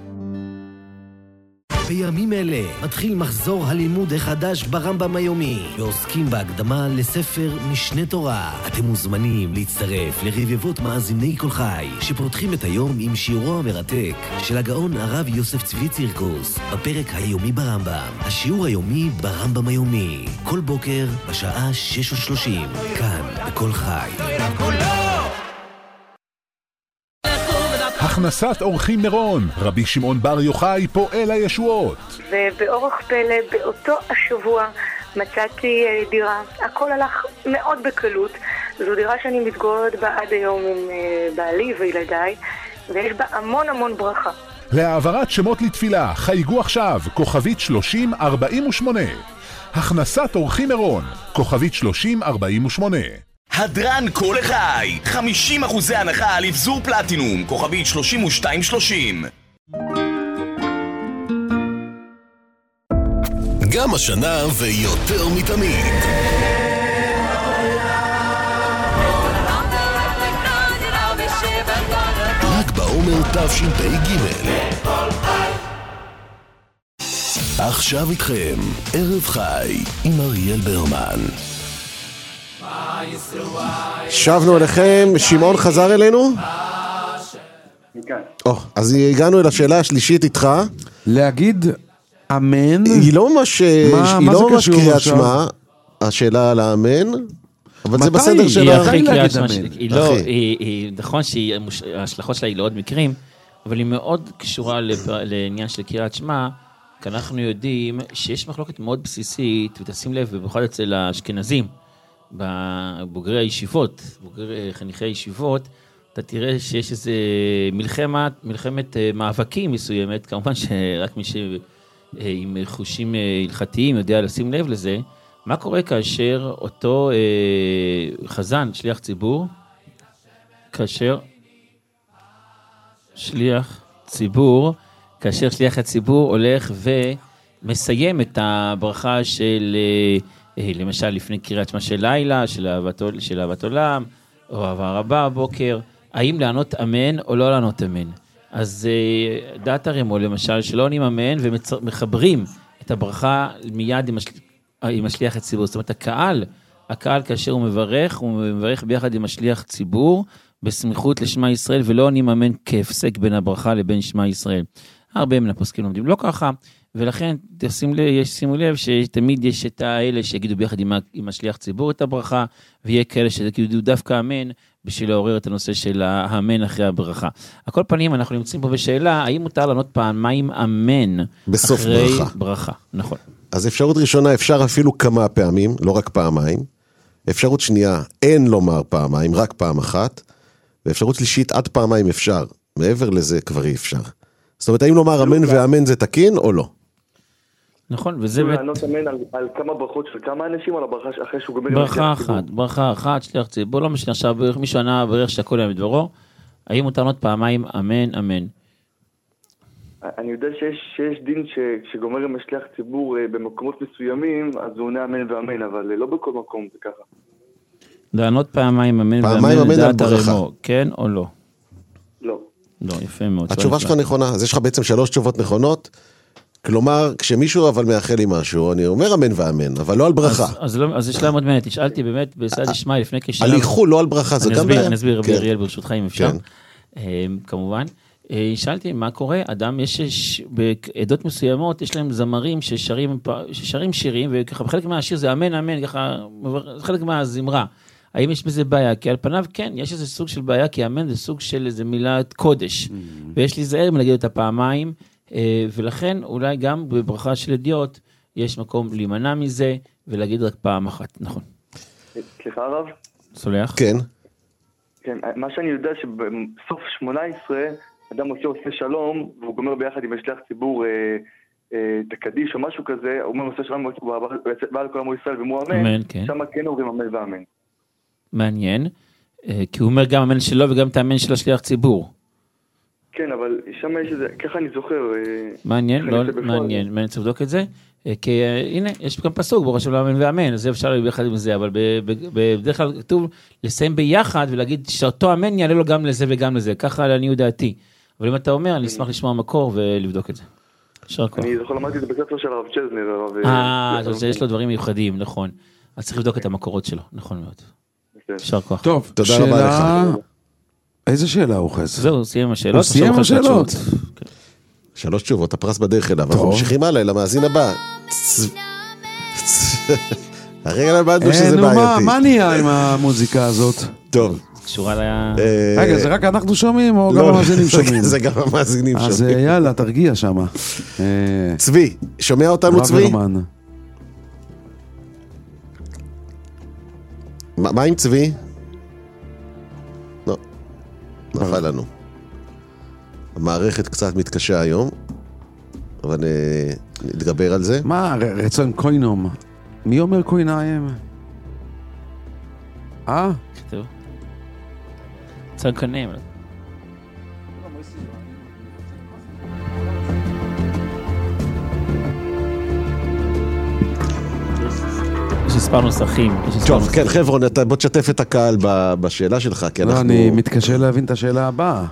Speaker 11: בימים אלה מתחיל מחזור הלימוד החדש ברמב"ם היומי, ועוסקים בהקדמה לספר משנה תורה. אתם מוזמנים להצטרף לרבבות מאזיני כל חי, שפותחים את היום עם שיעורו המרתק של הגאון הרב יוסף צבי צירקוס, בפרק היומי ברמב"ם. השיעור היומי ברמב"ם היומי, כל בוקר בשעה שש ושלושים, כאן בכל חי.
Speaker 12: הכנסת אורחים מירון, רבי שמעון בר יוחאי פועל הישועות.
Speaker 13: ובאורח פלא באותו השבוע מצאתי דירה. הכל הלך מאוד בקלות. זו דירה שאני מתגוררת בה עד היום עם בעלי וילדיי, ויש בה המון המון ברכה.
Speaker 12: להעברת שמות לתפילה, חייגו עכשיו, כוכבית שלושים ארבעים ושמונה. הכנסת אורחים מירון, כוכבית שלושים ארבעים ושמונה.
Speaker 14: הדרן כל החי, חמישים אחוזי הנחה על אבזור פלטינום, כוכבית שלושים ושתיים שלושים.
Speaker 2: גם השנה ויותר מתמיד. רק בעומר תשפ"ג. עכשיו איתכם, ערב חי עם אריאל ברמן.
Speaker 4: שבנו אליכם, שמעון חזר אלינו? או, אז הגענו אל השאלה השלישית איתך.
Speaker 6: להגיד אמן?
Speaker 4: היא לא ממש, היא לא ממש קריאת שמע, השאלה על האמן, אבל זה בסדר שלה.
Speaker 5: היא אחרי קריאת שמע, היא לא, נכון שההשלכות שלה היא לעוד מקרים, אבל היא מאוד קשורה לעניין של קריאת שמע, כי אנחנו יודעים שיש מחלוקת מאוד בסיסית, ותשים לב, במיוחד אצל האשכנזים, בבוגרי הישיבות, בוגרי חניכי הישיבות, אתה תראה שיש איזה מלחמת, מלחמת מאבקים מסוימת, כמובן שרק מי שעם חושים הלכתיים יודע לשים לב לזה. מה קורה כאשר אותו אה, חזן, שליח ציבור, כאשר שליח ציבור, כאשר שליח הציבור הולך ומסיים את הברכה של... למשל לפני קריאת שמע של לילה, של אהבת, של אהבת עולם, או אהבה רבה בבוקר, האם לענות אמן או לא לענות אמן. אז דעת הרמו למשל, שלא עונים אמן ומחברים את הברכה מיד עם, השל... עם השליח הציבור. זאת אומרת, הקהל, הקהל כאשר הוא מברך, הוא מברך ביחד עם השליח ציבור, בסמיכות לשמה ישראל, ולא עונים אמן כהפסק בין הברכה לבין שמה ישראל. הרבה מן הפוסקים לומדים לא ככה, ולכן שימו לב שתמיד יש את האלה שיגידו ביחד עם, עם השליח ציבור את הברכה, ויהיה כאלה שיגידו דווקא אמן, בשביל לעורר את הנושא של האמן אחרי הברכה. על כל פנים אנחנו נמצאים פה בשאלה, האם מותר לענות פעמיים אמן
Speaker 4: בסוף
Speaker 5: אחרי
Speaker 4: ברכה.
Speaker 5: ברכה? נכון.
Speaker 4: אז אפשרות ראשונה, אפשר אפילו כמה פעמים, לא רק פעמיים. אפשרות שנייה, אין לומר פעמיים, רק פעם אחת. ואפשרות שלישית, עד פעמיים אפשר. מעבר לזה כבר אי אפשר. זאת אומרת, האם לומר אמן ואמן זה תקין או לא?
Speaker 5: נכון, וזה באמת...
Speaker 8: לענות אמן על, על כמה ברכות של כמה אנשים, על הברכה אחרי שהוא גומר...
Speaker 5: ברכה אחת, ברכה אחת, שליח ציבור, לא משנה, עכשיו מישהו ענה ברך שהכל היה מדברו, האם מותר לענות פעמיים אמן, אמן?
Speaker 8: אני יודע שיש, שיש דין ש, שגומר עם השליח ציבור במקומות מסוימים, אז הוא עונה אמן ואמן, אבל לא בכל מקום זה ככה.
Speaker 5: לענות פעמיים אמן ואמן לדעת הרמו, כן או לא?
Speaker 8: לא.
Speaker 5: לא, יפה מאוד.
Speaker 4: התשובה שלך נכונה, אז יש לך בעצם שלוש תשובות נכונות, כלומר, כשמישהו אבל מאחל לי משהו, אני אומר אמן ואמן, אבל לא על ברכה.
Speaker 5: אז, אז, אז יש להם עוד מעט, נשאלתי באמת בסעד ישמעי לפני כשנה.
Speaker 4: על איחול, לא על ברכה, זה גם...
Speaker 5: אסביר, אני אסביר, רבי אריאל ברשותך אם אפשר. כמובן. שאלתי מה קורה, אדם יש, בעדות מסוימות יש להם זמרים ששרים, ששרים שירים, וככה בחלק מהשיר זה אמן אמן, ככה, חלק מהזמרה. האם יש בזה בעיה? כי על פניו כן, יש איזה סוג של בעיה, כי אמן זה סוג של איזה מילת קודש. ויש לי זהר מלהגיד אותה פעמיים, ולכן אולי גם בברכה של אדיוט, יש מקום להימנע מזה, ולהגיד רק פעם אחת, נכון.
Speaker 8: סליחה הרב?
Speaker 5: סולח?
Speaker 4: כן.
Speaker 8: כן, מה שאני יודע שבסוף שמונה עשרה, אדם עושה עושה שלום, והוא גומר ביחד עם השליח ציבור את הקדיש או משהו כזה, הוא אומר עושה שלום, ועל כל עמו ישראל ומו אמן, שם כן אומרים אמן ואמן.
Speaker 5: מעניין, כי הוא אומר גם אמן שלו וגם את האמן של השליח ציבור.
Speaker 8: כן, אבל שם יש איזה, ככה אני זוכר.
Speaker 5: מעניין, לא מעניין, מעניין לבדוק את זה, כי הנה, יש גם פסוק, ברוך השם אמן ואמן, אז זה אפשר להביא ביחד עם זה, אבל בדרך כלל כתוב לסיים ביחד ולהגיד שאותו אמן יעלה לו גם לזה וגם לזה, ככה לעניות דעתי. אבל אם אתה אומר, אני אשמח לשמוע מקור ולבדוק את זה.
Speaker 8: אני זוכר למדתי את זה בספר של הרב צ'זנר.
Speaker 5: אה, אז יש לו דברים מיוחדים, נכון. אז צריך לבדוק את המקורות שלו, נכון מאוד. יישר כוח.
Speaker 6: טוב, תודה רבה לך. איזה שאלה הוא חס?
Speaker 5: זהו, סיים השאלות.
Speaker 6: הוא סיים השאלות.
Speaker 4: שלוש תשובות, הפרס בדרך אליו. אנחנו ממשיכים הלאה, למאזין הבא. הרגע למדנו שזה בעייתי.
Speaker 6: מה נהיה עם המוזיקה הזאת?
Speaker 4: טוב.
Speaker 5: קשורה לה...
Speaker 6: רגע, זה רק אנחנו שומעים או גם המאזינים שומעים?
Speaker 4: זה גם המאזינים שומעים.
Speaker 6: אז יאללה, תרגיע שם.
Speaker 4: צבי, שומע אותנו צבי? מה עם צבי? לא, נפל לנו. המערכת קצת מתקשה היום, אבל נתגבר על זה.
Speaker 6: מה, רצון קוינום? מי אומר קוינאים? אה?
Speaker 5: כתוב. רצון קונאים. יש מספר נוסחים.
Speaker 4: טוב, כן, חבר'ה, בוא תשתף את הקהל בשאלה שלך, כי אנחנו...
Speaker 6: אני מתקשה להבין את השאלה הבאה.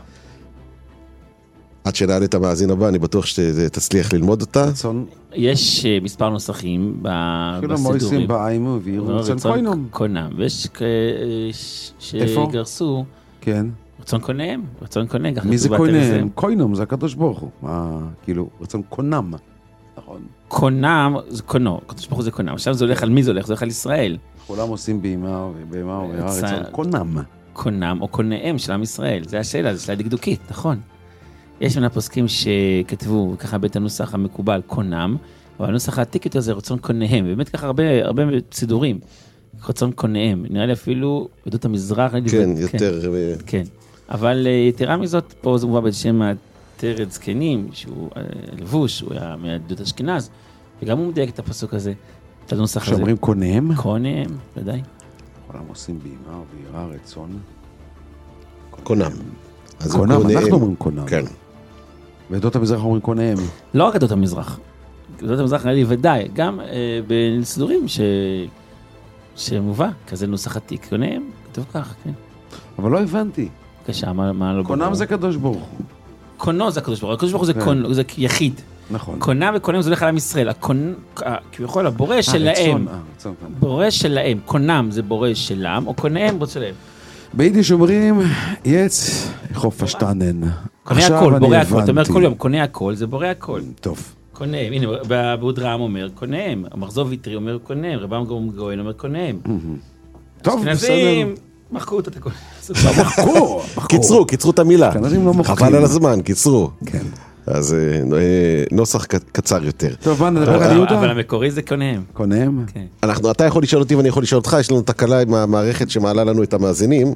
Speaker 4: עד שנעלה את המאזין הבא, אני בטוח שתצליח ללמוד אותה.
Speaker 5: יש מספר נוסחים בסידורים.
Speaker 6: אפילו מויסים באיימובי, רצון קוינום.
Speaker 5: קונם, ויש שגרסו...
Speaker 6: כן.
Speaker 5: רצון קונם, רצון קונם.
Speaker 6: מי זה קונם? קוינום, זה הקדוש ברוך הוא. כאילו, רצון קונם. נכון.
Speaker 5: קונם, זה קונו, הקדוש ברוך הוא זה קונם. עכשיו זה הולך על מי זה הולך? זה הולך על ישראל.
Speaker 6: כולם עושים בהמה ובהמה רצון קונם.
Speaker 5: קונם או קונאם של עם ישראל. זה השאלה, זה שאלה דקדוקית, נכון. יש מן הפוסקים שכתבו ככה בית הנוסח המקובל קונם, אבל הנוסח העתיק יותר זה רצון קונאם, באמת ככה הרבה, הרבה סידורים, רצון קונאם, נראה לי אפילו עדות המזרח,
Speaker 4: כן, יותר...
Speaker 5: כן, אבל יתרה מזאת, פה זה מובא בשם התרד זקנים, שהוא לבוש, הוא היה מעדות אשכנז, וגם הוא מדייק את הפסוק הזה, את הנוסח הזה.
Speaker 6: שאומרים קונאם?
Speaker 5: קונאם, ודאי.
Speaker 6: כולם עושים בהמה וביראה רצון.
Speaker 4: קונם.
Speaker 6: קונם, אנחנו אומרים קונם.
Speaker 4: כן.
Speaker 6: ועדות המזרח אומרים קונאם.
Speaker 5: לא רק עדות המזרח. עדות המזרח נראה לי ודאי, גם אה, בסידורים ש... שמובא, כזה נוסח עתיק. קונאם, כתוב כך, כן.
Speaker 6: אבל לא הבנתי.
Speaker 5: בבקשה, מה, מה לא ברור?
Speaker 6: קונם זה קדוש ברוך הוא.
Speaker 5: קונו זה הקדוש ברוך הוא. הקדוש ברוך הוא זה, קונ... זה יחיד.
Speaker 6: נכון.
Speaker 5: קונם וקונם זה הולך על עם ישראל. הקונ... כביכול, הבורא שלהם. בורא שלהם. קונם זה בורא שלהם, או קונאם בורא שלהם.
Speaker 6: ביידיש אומרים, יץ, חוף השטנן.
Speaker 5: קונה הכל, בורא הכל, אתה אומר כל יום, קונה הכל, זה בורא הכל.
Speaker 6: טוב.
Speaker 5: קונהם, הנה, באודרם אומר קונהם, המחזור ויטרי אומר קונהם, רבם גאון אומר קונהם.
Speaker 6: טוב, בסדר.
Speaker 5: מחקו אותה, אתה קונה.
Speaker 6: מחקו,
Speaker 4: קיצרו, קיצרו את המילה. חבל על הזמן, קיצרו.
Speaker 6: כן.
Speaker 4: אז נוסח קצר יותר.
Speaker 6: טוב, מה נדבר על יהודה?
Speaker 5: אבל המקורי זה קונהם.
Speaker 6: קונהם?
Speaker 4: אנחנו, אתה יכול לשאול אותי ואני יכול לשאול אותך, יש לנו תקלה עם המערכת שמעלה לנו את המאזינים.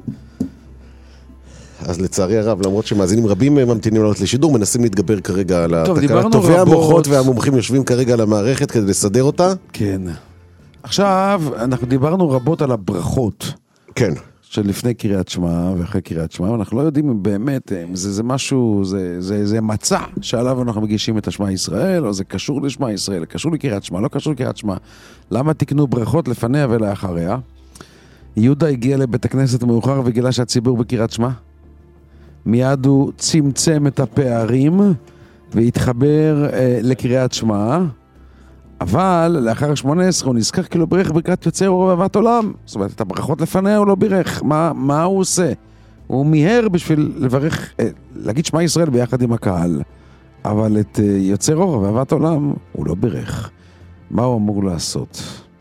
Speaker 4: אז לצערי הרב, למרות שמאזינים רבים ממתינים לעלות לשידור, מנסים להתגבר כרגע על התקלה. טובי המוחות והמומחים יושבים כרגע על המערכת כדי לסדר אותה.
Speaker 6: כן. עכשיו, אנחנו דיברנו רבות על הברכות.
Speaker 4: כן.
Speaker 6: של לפני קריאת שמע ואחרי קריאת שמע, אנחנו לא יודעים אם באמת, זה, זה משהו, זה, זה, זה מצע שעליו אנחנו מגישים את השמע ישראל, או זה קשור לשמע ישראל, קשור לקריאת שמע, לא קשור לקריאת שמע. למה תקנו ברכות לפניה ולאחריה? יהודה הגיע לבית הכנסת מאוחר וגילה שהציבור בקריאת שמע. מיד הוא צמצם את הפערים והתחבר אה, לקריאת שמע, אבל לאחר שמונה עשרה הוא נזכר כאילו ברך ברכת יוצר אור ואהבת עולם. זאת אומרת, את הברכות לפניה הוא לא בירך. מה, מה הוא עושה? הוא מיהר בשביל לברך, אה, להגיד שמע ישראל ביחד עם הקהל, אבל את אה, יוצר אור ואהבת עולם הוא לא בירך. מה הוא אמור לעשות?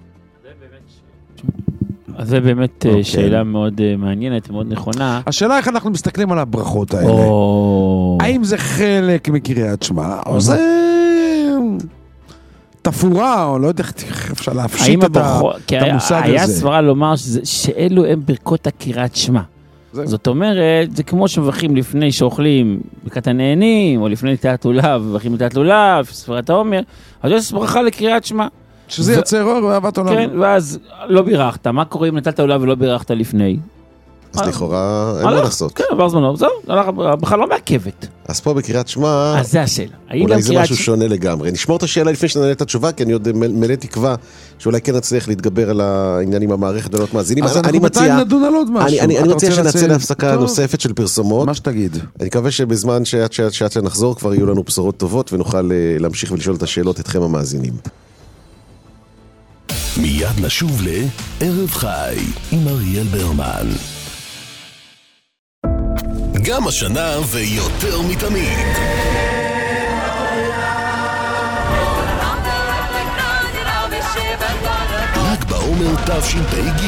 Speaker 5: אז זה באמת okay. שאלה מאוד uh, מעניינת, מאוד נכונה.
Speaker 6: השאלה איך אנחנו מסתכלים על הברכות האלה.
Speaker 5: Oh.
Speaker 6: האם זה חלק מקריאת שמע, או זה תפורה, או לא יודע איך אפשר להפשיט את,
Speaker 5: הברכות,
Speaker 6: את המושג
Speaker 5: היה
Speaker 6: הזה.
Speaker 5: היה סברה לומר שזה, שאלו הם ברכות הקריאת שמע. זה. זאת אומרת, זה כמו שמברכים לפני שאוכלים ברכת הנהנים, או לפני נטילת לולב, מברכים נטילת לולב, ספרת העומר, אז יש ברכה לקריאת שמע.
Speaker 6: שזה ו... יוצר אור ואהבת עולם.
Speaker 5: כן, ואז לא בירכת. מה קורה אם נטלת עולה ולא בירכת לפני?
Speaker 4: אז לכאורה אין מה לעשות.
Speaker 5: כן, עבר זמנו, זהו, בכלל לא מעכבת.
Speaker 4: אז פה בקריאת שמע,
Speaker 5: אז זה השאלה.
Speaker 4: אולי זה משהו שונה לגמרי. נשמור את השאלה לפני שנעלה את התשובה, כי אני עוד מלא תקווה שאולי כן נצליח להתגבר על העניין עם המערכת ולנות מאזינים.
Speaker 6: אז אנחנו מתי נדון על עוד משהו.
Speaker 4: אני מציע שנצא להפסקה נוספת של פרסומות.
Speaker 6: מה שתגיד.
Speaker 4: אני מקווה שבזמן שעד שנחזור כבר יהיו לנו בשורות טובות ונוכל להמשיך ולשאול את השאלות אתכם המאזינים.
Speaker 2: מיד נשוב לערב חי עם אריאל ברמן. גם השנה ויותר מתמיד. ל"ג בעומר תשפ"ג.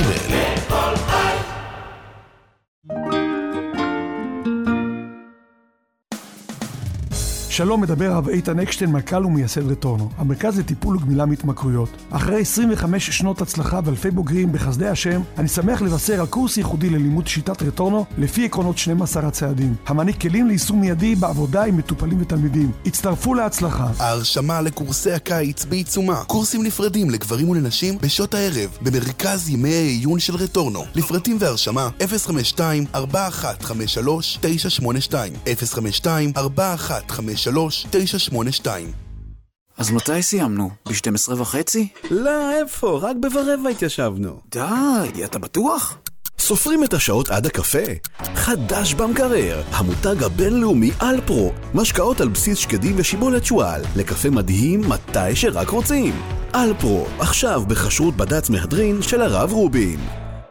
Speaker 15: שלום, מדבר הרב איתן אקשטיין, מנכ"ל ומייסד רטורנו, המרכז לטיפול וגמילה מהתמכרויות. אחרי עשרים וחמש שנות הצלחה ואלפי בוגרים בחסדי השם, אני שמח לבשר על קורס ייחודי ללימוד שיטת רטורנו לפי עקרונות שנים עשר הצעדים, המעניק כלים ליישום מיידי בעבודה עם מטופלים ותלמידים. הצטרפו להצלחה.
Speaker 16: ההרשמה לקורסי הקיץ בעיצומה. קורסים נפרדים לגברים ולנשים בשעות הערב במרכז ימי העיון של רטורנו. לפרטים והרשמה אפס חמש שתיים ארבע אחת חמש שלוש תשע שמונה שתיים אפס חמש שתיים ארבע אחת חמש שלוש תשע שמונה שתיים.
Speaker 17: אז מתי סיימנו? ב-שתים עשרה וחצי?
Speaker 18: לא, איפה? רק ברבע התיישבנו.
Speaker 17: די, אתה בטוח?
Speaker 2: סופרים את השעות עד הקפה? חדש במקרר, המותג הבינלאומי אלפרו, משקאות על בסיס שקדים ושיבולת שואל, לקפה מדהים מתי שרק רוצים. אלפרו, עכשיו בחשרות בד"ץ מהדרין של הרב רובין.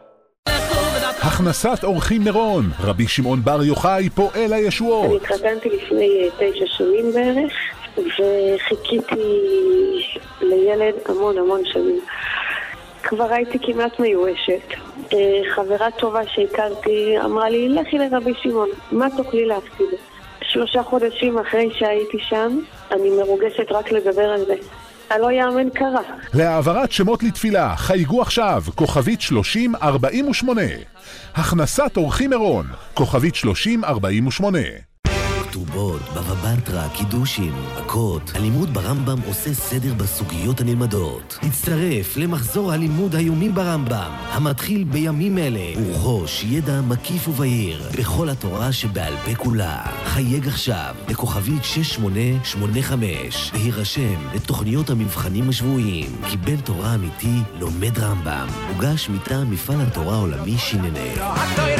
Speaker 12: הכנסת אורחים מירון, רבי שמעון בר יוחאי פועל הישועות.
Speaker 13: אני התחתנתי לפני תשע שנים בערך, וחיכיתי לילד המון המון שנים. כבר הייתי כמעט מיואשת. חברה טובה שהכרתי אמרה לי, לכי לרבי שמעון, מה תוכלי להפסיד? שלושה חודשים אחרי שהייתי שם, אני מרוגשת רק לדבר על זה. הלא יאמן קרה.
Speaker 12: להעברת שמות לתפילה, חייגו עכשיו, כוכבית שלושים ארבעים ושמונה. הכנסת אורחים מירון, כוכבית שלושים ארבעים ושמונה.
Speaker 11: כתובות, בבא בתרא, קידושים, מכות. הלימוד ברמב"ם עושה סדר בסוגיות הנלמדות. הצטרף למחזור הלימוד היומי ברמב"ם, המתחיל בימים אלה, ורכוש ידע מקיף ובהיר בכל התורה שבעל פה כולה. חייג עכשיו לכוכבית שש שמונה שמונה חמש והירשם לתוכניות המבחנים השבועיים. קיבל תורה אמיתי, לומד רמב"ם. הוגש מטעם מפעל התורה העולמי שיננה.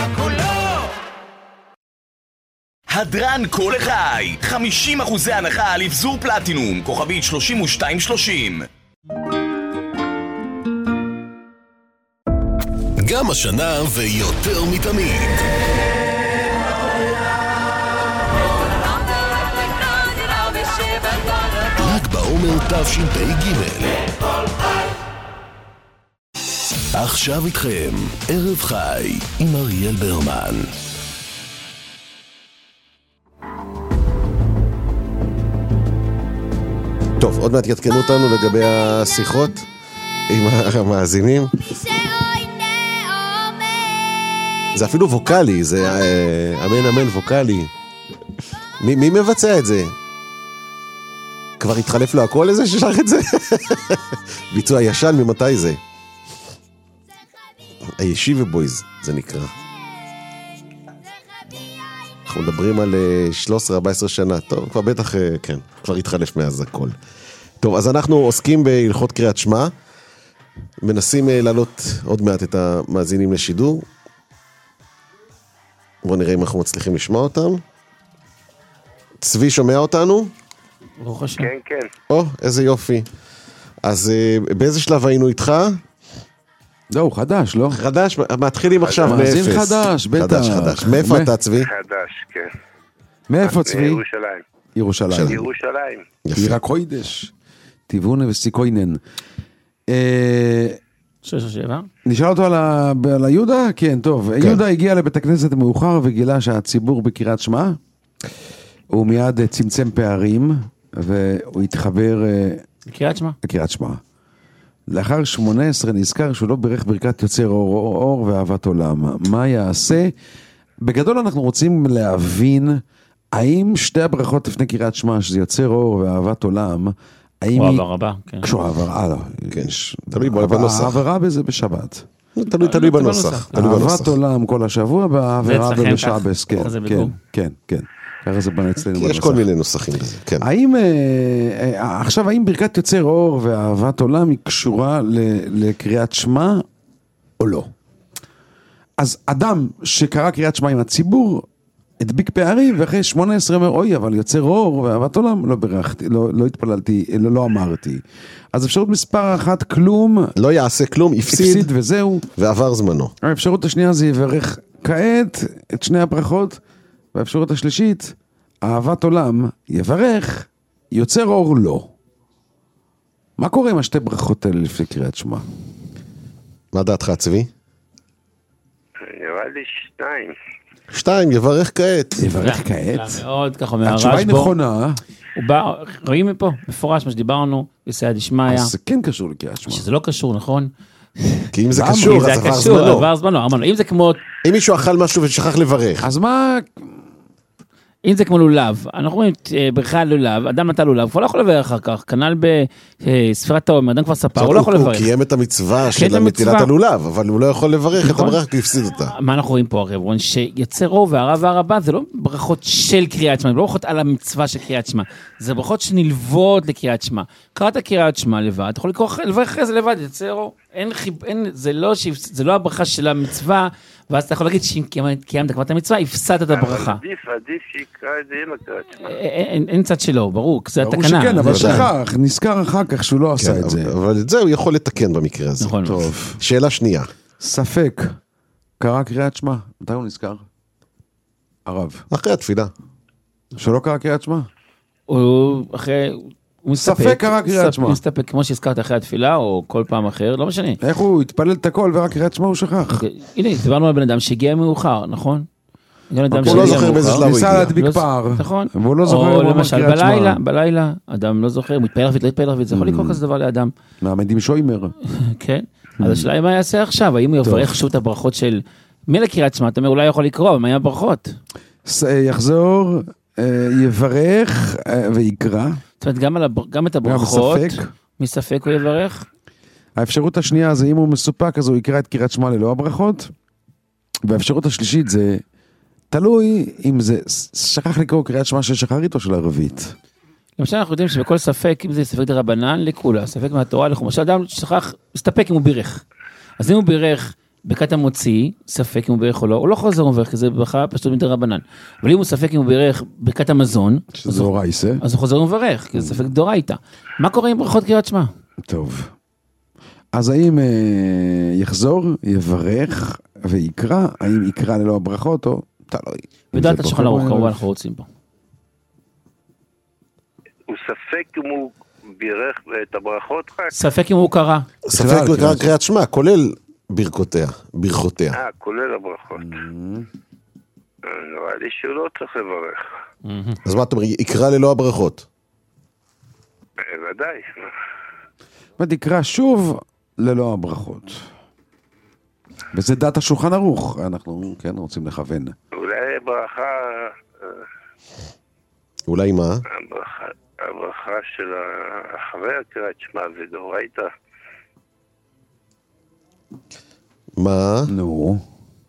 Speaker 14: הדרן כל החי, חמישים אחוזי הנחה על אבזור פלטינום, כוכבית שלושים ושתיים שלושים.
Speaker 2: גם השנה ויותר מתמיד. רק בעומר תשפ"ג. עכשיו איתכם, ערב חי עם אריאל ברמן.
Speaker 4: טוב, עוד מעט יתקנו אותנו לגבי השיחות עם המאזינים. זה אפילו ווקלי, זה אמן אמן ווקלי. מי, מי מבצע את זה? כבר התחלף לו הכל איזה ששלח את זה? ביצוע ישן, ממתי זה? הישיבה בויז, זה נקרא. אנחנו מדברים על שלוש עשרה ארבע עשרה שנה. טוב, כבר בטח, כן, כבר התחלף מאז הכל. טוב, אז אנחנו עוסקים בהלכות קריאת שמע. מנסים לעלות עוד מעט את המאזינים לשידור. בואו נראה אם אנחנו מצליחים לשמוע אותם. צבי שומע אותנו?
Speaker 5: ברוך השם.
Speaker 19: כן, כן.
Speaker 4: או, איזה יופי. אז באיזה שלב היינו איתך?
Speaker 6: לא, הוא חדש, לא?
Speaker 4: חדש, מתחילים עכשיו מאפס.
Speaker 6: מאזין חדש, בטח.
Speaker 4: חדש, חדש. מאיפה אתה, צבי?
Speaker 19: חדש, כן.
Speaker 6: מאיפה צבי?
Speaker 19: ירושלים.
Speaker 6: ירושלים.
Speaker 19: ירושלים.
Speaker 6: עיר הקוידש. טיבונה וסיקוינן.
Speaker 5: שש או שבע.
Speaker 6: נשאל אותו על היהודה? כן, טוב. יהודה הגיע לבית הכנסת מאוחר וגילה שהציבור בקריאת שמע, הוא מיד צמצם פערים, והוא התחבר
Speaker 5: לקריאת שמע.
Speaker 6: לקריאת שמע. לאחר שמונה עשרה נזכר שהוא לא ברך ברכת יוצר אור, אור, אור ואהבת עולם. מה יעשה? בגדול אנחנו רוצים להבין, האם שתי הברכות לפני קריאת שמע, שזה יוצר אור ואהבת עולם, האם
Speaker 5: הוא
Speaker 6: היא...
Speaker 5: עבר הבא, כן.
Speaker 6: כשהוא עבר, אה, לא.
Speaker 4: כן, תלוי בנוסח.
Speaker 6: העברה בזה בשבת.
Speaker 4: תלוי, תלוי בנוסח.
Speaker 6: אהבת עולם כל השבוע, והעברה בשבס, כן, כן, כן, כן. ככה זה בנה אצלנו בנוסח.
Speaker 4: יש כל מיני נוסחים בזה, כן.
Speaker 6: האם, עכשיו, האם ברכת יוצר אור ואהבת עולם היא קשורה לקריאת שמע או לא? אז אדם שקרא קריאת שמע עם הציבור, הדביק פערים, ואחרי שמונה עשרה אומר, אוי, אבל יוצר אור ואהבת עולם, לא ברכתי, לא, לא התפללתי, לא, לא אמרתי. אז אפשרות מספר אחת, כלום.
Speaker 4: לא יעשה כלום, הפסיד.
Speaker 6: הפסיד וזהו.
Speaker 4: ועבר זמנו.
Speaker 6: האפשרות השנייה זה יברך כעת את שני הברכות, והאפשרות השלישית, אהבת עולם, יברך, יוצר אור לא. מה קורה עם השתי ברכות האלה לפני קריאת שמע?
Speaker 4: מה דעתך, צבי?
Speaker 19: נראה לי שתיים.
Speaker 4: שתיים, יברך כעת.
Speaker 6: יברך כעת?
Speaker 5: מאוד, ככה מהרש בו.
Speaker 6: התשובה היא נכונה.
Speaker 5: רואים מפה, מפורש מה שדיברנו, בסייע דשמיא.
Speaker 6: אז זה כן קשור לקריאת שמע.
Speaker 5: שזה לא קשור, נכון?
Speaker 4: כי אם זה קשור, אז עבר זמנו.
Speaker 5: עבר זמנו, אמרנו, אם זה כמו...
Speaker 4: אם מישהו אכל משהו ושכח לברך.
Speaker 6: אז מה...
Speaker 5: אם זה כמו לולב, אנחנו רואים ברכה על לולב, אדם נטל לולב, הוא לא יכול לברך אחר כך, כנ"ל בספירת העומר, אדם כבר ספר, הוא לא יכול לברך.
Speaker 4: הוא קיים את המצווה של נטילת הלולב, אבל הוא לא יכול לברך את הברכה, כי הוא הפסיד אותה.
Speaker 5: מה אנחנו רואים פה, הרב, שיצר אור והרב והרבה, זה לא ברכות של קריאת שמע, זה לא ברכות על המצווה של קריאת שמע, זה ברכות שנלוות לקריאת שמע. קראת קריאת שמע לבד, אתה יכול לברך אחרי זה לבד, יצר אור, זה לא הברכה של המצווה, ואז אתה יכול להגיד שאם קיימת כבר את המצווה, הפסדת את הברכה.
Speaker 19: עדיף, עדיף שיקרא את זה עם הקריאת שמע.
Speaker 5: אין צד שלו, ברור, זה התקנה.
Speaker 6: ברור שכן, אבל שכח, נזכר אחר כך שהוא לא עשה את זה.
Speaker 4: אבל את זה הוא יכול לתקן במקרה הזה.
Speaker 5: נכון.
Speaker 6: טוב.
Speaker 4: שאלה שנייה.
Speaker 6: ספק, קרא קריאת שמע, מתי הוא נזכר? הרב.
Speaker 4: אחרי התפילה.
Speaker 6: שלא קרא קריאת שמע?
Speaker 5: הוא אחרי... הוא
Speaker 6: ספק קרא קריאת שמע.
Speaker 5: הוא מסתפק, כמו שהזכרת אחרי התפילה, או כל פעם אחר, לא משנה.
Speaker 6: איך הוא התפלל את הכל ורק קריאת שמע הוא שכח?
Speaker 5: הנה, דיברנו על בן אדם שהגיע מאוחר, נכון?
Speaker 4: הוא לא זוכר באיזה שלב הוא הגיע.
Speaker 6: ניסה להדביק פער.
Speaker 5: נכון.
Speaker 6: והוא לא זוכר.
Speaker 5: או למשל בלילה, בלילה, אדם לא זוכר, הוא מתפעל ערבית, לא התפעל ערבית, זה יכול לקרוא כזה דבר לאדם.
Speaker 6: מעמדים שוימר.
Speaker 5: כן. אז השאלה היא מה יעשה עכשיו, האם הוא יברך שוב את הברכות של... מי לקריאת שמע? אתה אומר, אולי יכול לקרוא, אבל מה יהיה הברכות?
Speaker 6: יחזור, יברך ויקרא.
Speaker 5: זאת אומרת, גם את הברכות, מספק הוא יברך?
Speaker 6: האפשרות השנייה זה אם הוא מסופק, אז הוא יקרא את קריאת שמע ללא הברכות. והאפשרות השלישית זה, תלוי אם זה שכח לקרוא קריאת שמע של שחרית או של ערבית.
Speaker 5: למשל אנחנו יודעים שבכל ספק, אם זה ספק דרבנן, לכולה, ספק מהתורה, למשל אדם שכח, מסתפק אם הוא בירך. אז אם הוא בירך ברכת המוציא, ספק אם הוא בירך או לא, הוא לא חוזר וברך, כי זה ברכה פשוט מדרבנן. אבל אם הוא ספק אם הוא בירך ברכת המזון,
Speaker 6: שזה דורייתא,
Speaker 5: אז הוא חוזר וברך, כי זה ספק דורייתא. מה קורה עם ברכות קריאת שמע?
Speaker 6: טוב. אז האם אה, יחזור, יברך ויקרא, האם יקרא ללא הברכות או תלוי.
Speaker 5: בדעת השולחן ערוך, כמובן אנחנו רוצים פה.
Speaker 19: הוא ספק אם הוא בירך את הברכות רק?
Speaker 5: ספק אם הוא קרא.
Speaker 4: ספק אם הוא קרא קריאת שמע, כולל ברכותיה, ברכותיה.
Speaker 19: אה, כולל הברכות. נראה לי שהוא לא צריך לברך.
Speaker 4: אז מה אתה אומר, יקרא ללא הברכות?
Speaker 19: ודאי.
Speaker 6: ותקרא שוב ללא הברכות. וזה דת השולחן ערוך, אנחנו כן רוצים לכוון.
Speaker 19: אולי ברכה...
Speaker 4: אולי מה?
Speaker 19: הברכה, הברכה של אחרי הקריאת שמע ודאורייתא.
Speaker 4: מה?
Speaker 6: נו.